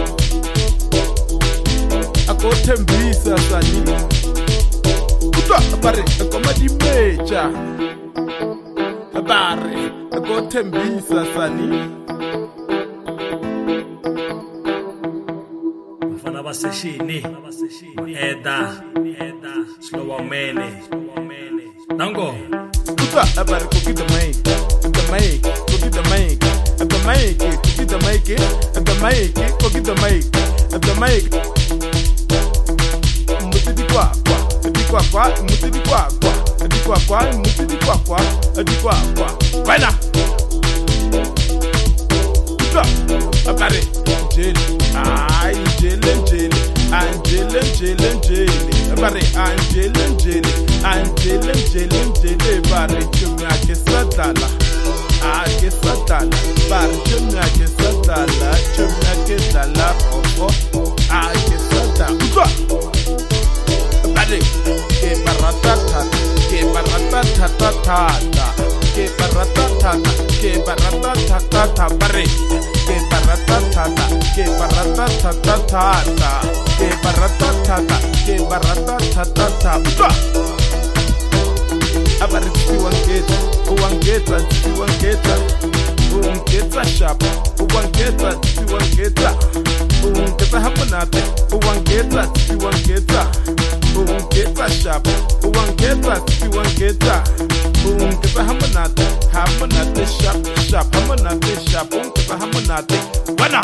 akothembisa sani uta bare komadi meja bare akothembisa sani bafana baseshini eda eda slow mene nango uta bare kokita mai the mic kokita mai the mic kokita mai the mic kokita mai the mic mutidi kwa kwa di kwa kwa mutidi kwa kwa di kwa kwa mutidi kwa kwa di kwa kwa bana uta bare jeli ai jeli jeli Angele, Angele, Angele, bare Angele, Angele, Angele, Angele, Angele, bare chumya ke sadala, a ke sadala, bare chumya ke sadala, chumya ke dala, oh, a ke sadala, bare ke baratata, ke baratata, baratatata, ke baratatata, ke baratatata bare, ke baratatata, ke baratatata, ke baratatata, ke baratatata. Abari siwangeta, uwangeta, siwangeta, uwangeta sharp, uwangeta, siwangeta, uwangeta hapunate, uwangeta, siwangeta, uwangeta sharp, uwangeta, siwangeta, uwangeta hapunate, hapunate sharp, sharp, hapunate sharp, uwangeta hapunate, wana.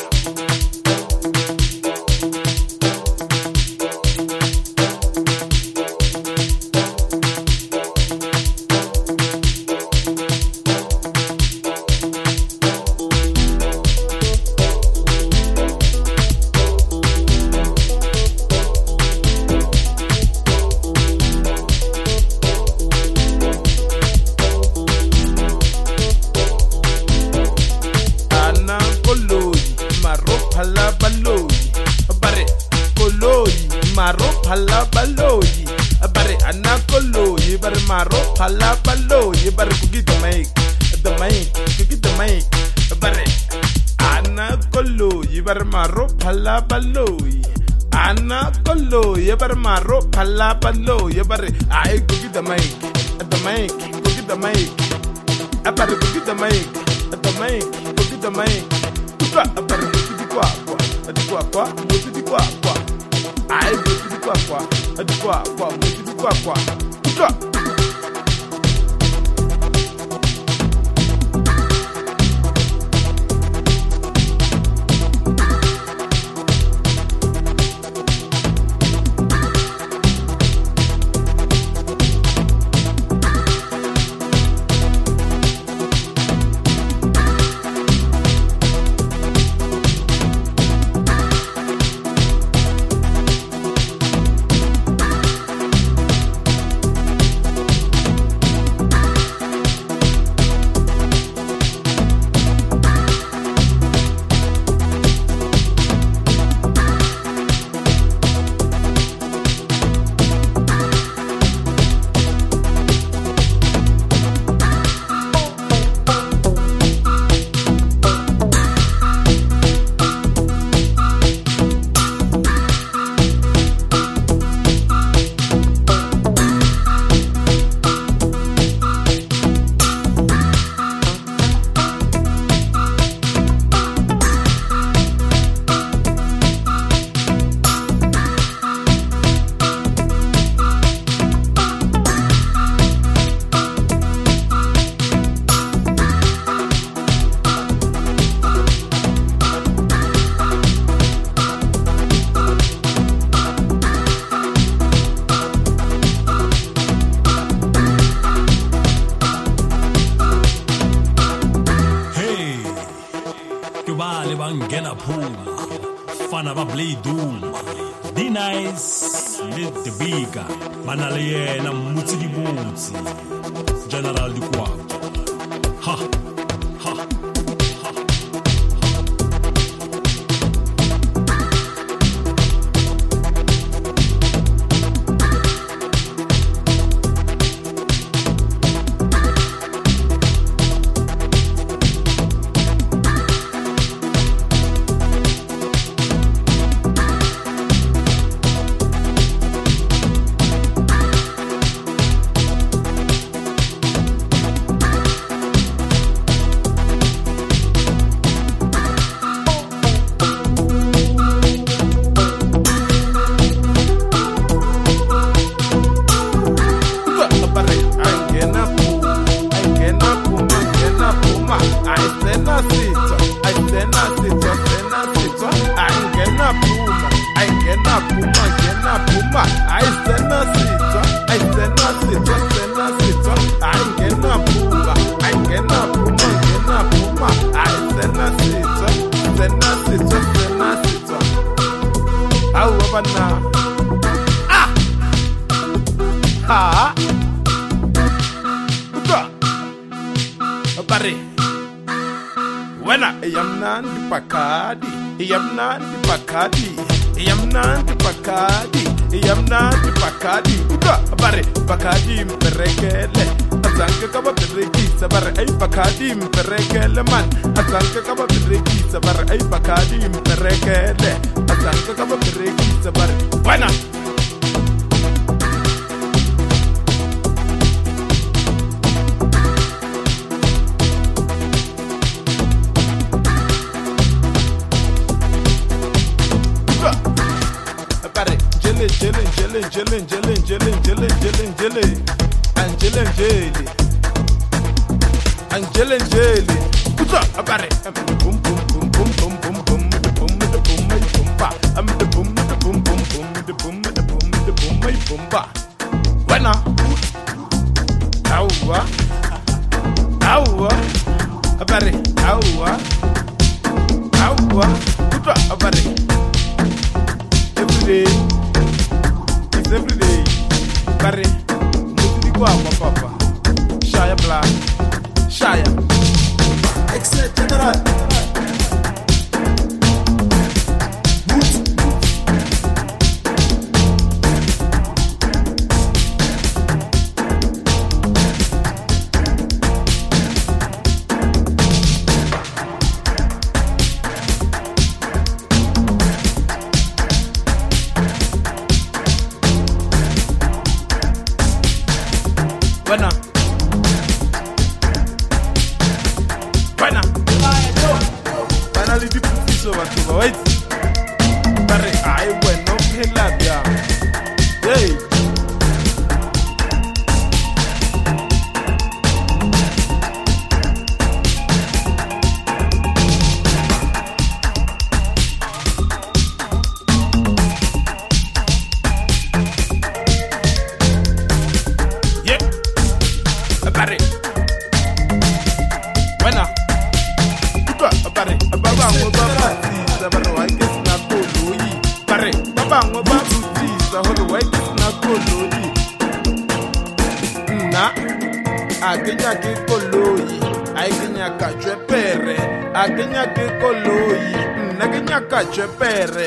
Maro palabaloyi, bare anakoloyi, bare maro palabaloyi, bare kugi the mic, the mic, kugi the mic, bare anakoloyi, bare maro palabaloyi, anakoloyi, bare maro palabaloyi, bare I kugi the mic, the mic, kugi the mic, bare kugi the mic, the mic, kugi the mic, bare kugi the kwa kwa, the kwa kwa, kugi the kwa kwa. I go to the quaqua, a quaqua, go to the quaqua. Bangena Puma, Fana Babli Doom, D Nice, Lit the Biga, Manalie na Muti di Muti, General di Quarto. Ha, ha, ha. Yamna di Pakadi, Yamna di Pakadi, Uga bare bakadi mperekele azanke kaba berekisa bare ay bakadi mperekele man azanke kaba berekisa bare ay bakadi mperekele azanke kaba berekisa bare bana Jelly, jelly, jelly, jelly, jelly, jelly, jelly, jelly, Angela jelly, Angela jelly. What's up about it? I'm the boom, boom, boom, boom, boom, boom, boom, the boom, the boom, the boom, ba. I'm the boom, the boom, boom, boom, the boom, the boom, the boom, the boom, ba. When I, ow, ow, about it, ow, ow, what's up about it? Every day. Every day, Barry, Mutiko, Papa, Shire Black, Shire. Excellent General. Bana Bana Bana li di pufiso watu wait Bare ai bueno hela bia Hey Barry. Buena. Uga, Barry. Baba, baba, baba, I guess na koloi. Barry. Baba, baba, so how I guess na koloi. Na. Agenya ke koloi. Agenya ka chepere. Agenya ke koloi. Agenya ka chepere.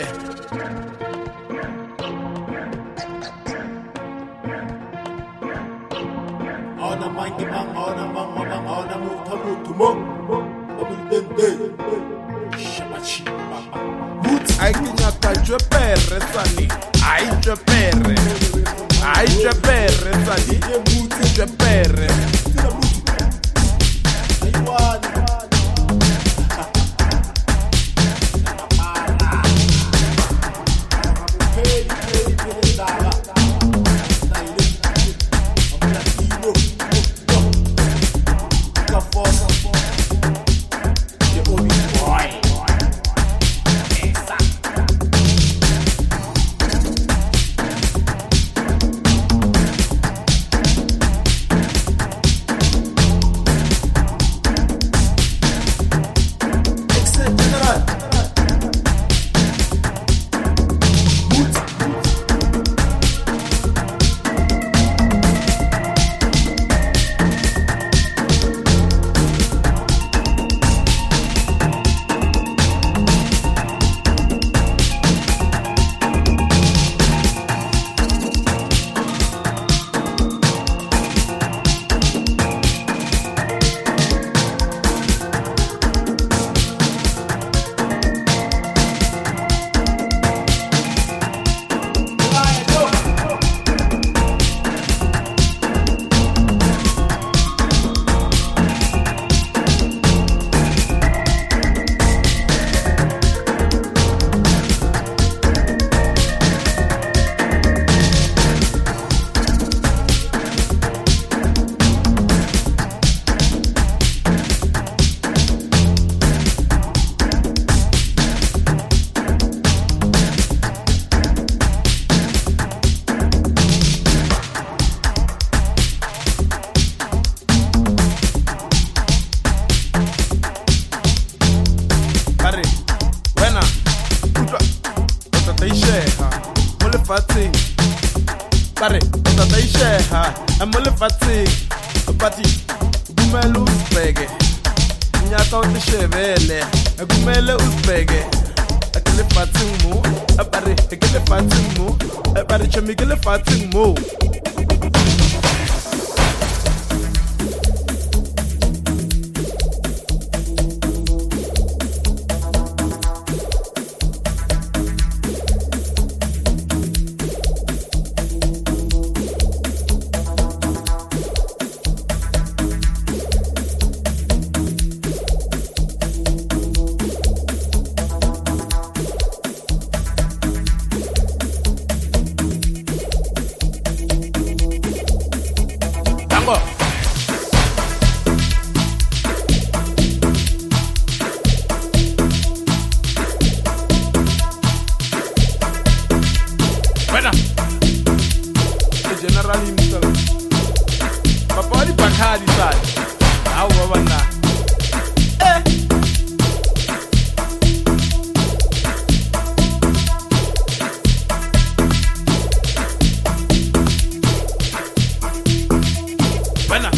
Ona mangi mang, ona mang mang, ona muta mutu mong, obi dende, shabachi baba. Ai kinyaka chepere sani, ai chepere, ai chepere sani, mutu chepere. Aiwani. fatting. Pare, tata isheha, amole fatting. Pati, gumelu uspege. Nyaka uti shevele, gumele uspege. Akele fatting mo, apare, akele fatting mo, apare chemikele fatting mo. Yabo. Bueno. The general himself. Papa di Bacardi side. How over now? Eh. Bueno.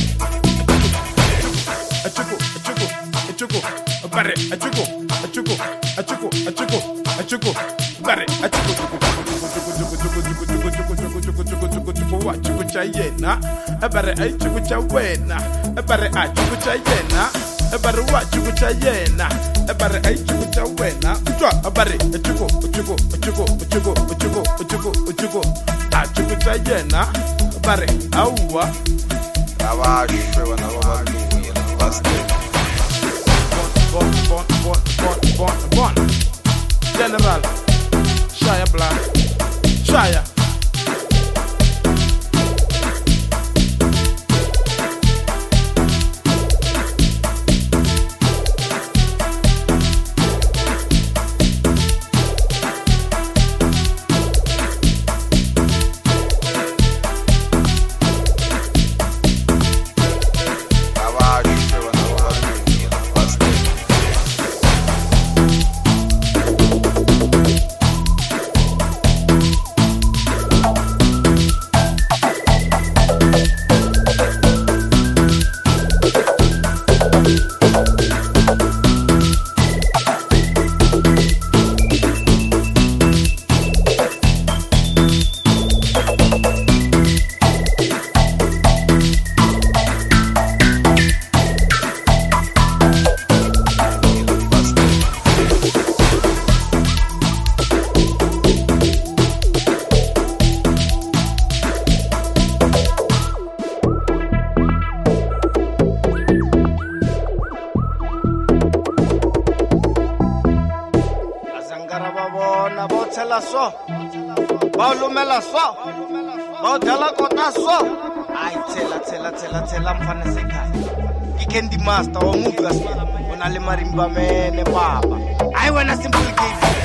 A chico, a chico, a chico, a barre, a chico, a chico, a chico, a chico, a chico, barre, a chico, chico chayena, a barre, a chico chawena, a barre, a chico chayena, a barre, a chico chayena, a barre, a chico chawena, a barre, a chico, a chico, a chico, a chico, a chico, a chico, a chico, a chico chayena, a barre, aua. Abaixo, eu não vou dormir, bastante. Bon, bon, bon, bon, bon, bon. General, Shia Black, Shia. So, Baulumela so, Baudela Kota so. I tell her, tell her, tell her, tell her, I'm fan of He can the master or move us when I marimba man, Baba. I want a simple game.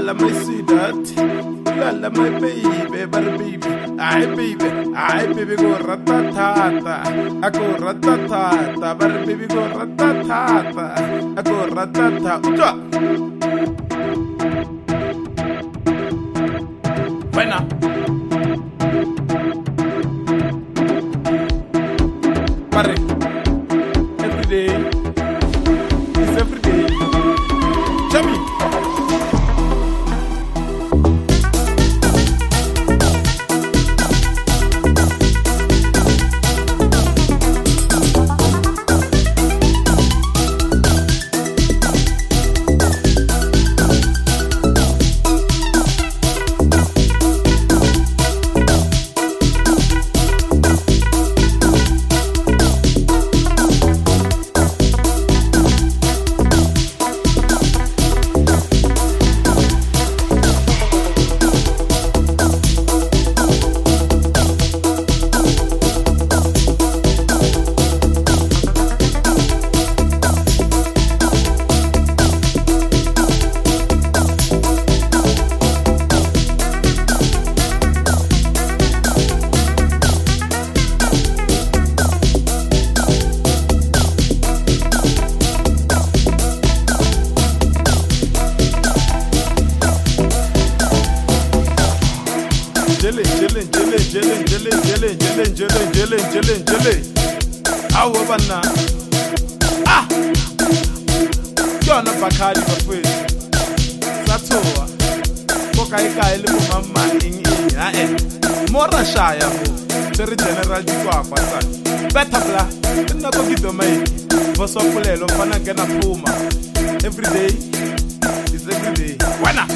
Lala, my sweetheart. Lala, my baby, but baby. Aye, baby. Aye, baby, go ratatata. I go ratatata. But baby, go ratatata. I go ratata. Uja. Buena. Pare. Every day. It's every day. Chubby. Ah, John Bakari for free. That's all. Bokaika, little mamma in eh. Mora Shire, Terry General Duquak, better black, and not go give the maid. For some Pulelo, Panagana Puma. Every day is every day. Why not?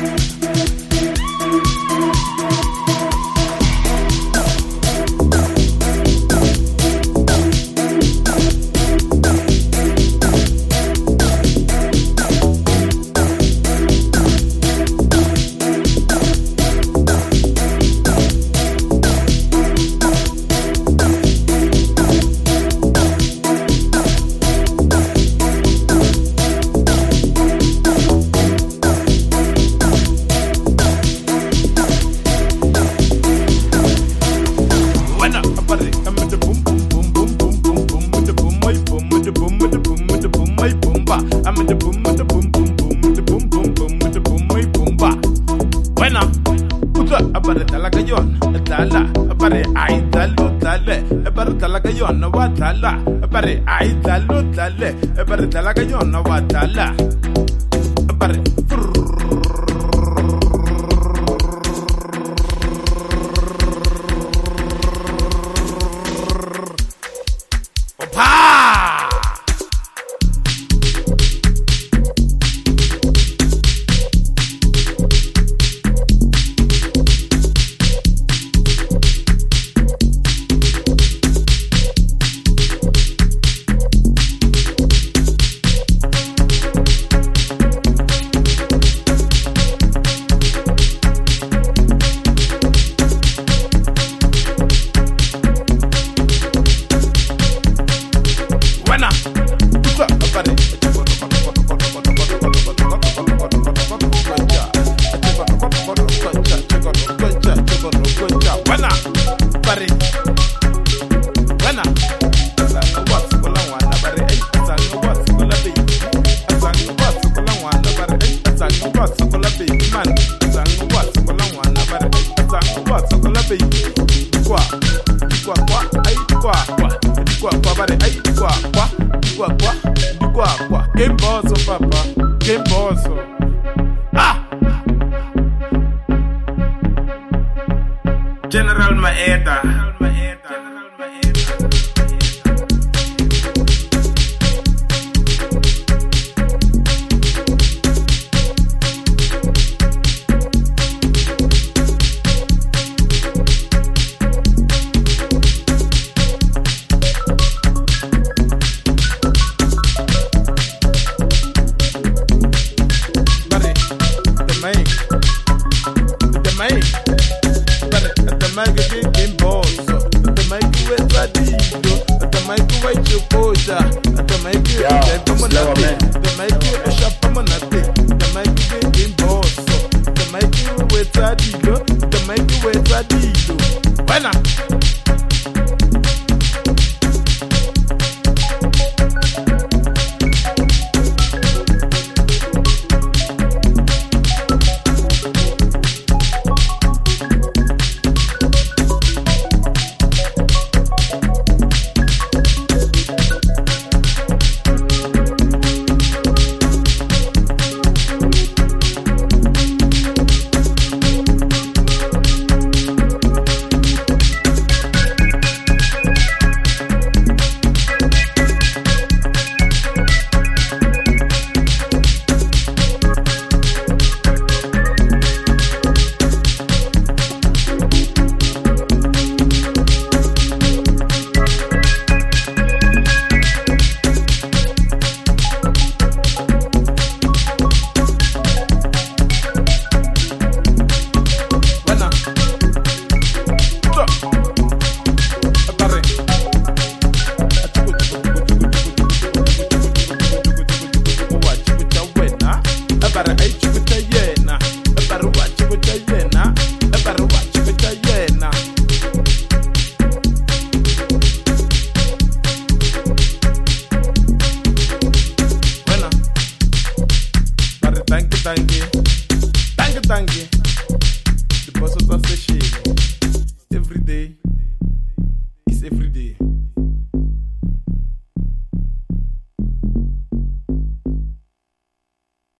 Watala, Barry, I talo tale, Barry Talagayona, Watala, Barry. General Maeda. Magazine game balls. ba re ai chukutsa yena e ba re wa chukutsa yena e ba re wa chukutsa yena wena ba re thank you thank you thank you thank you the boss of the session every day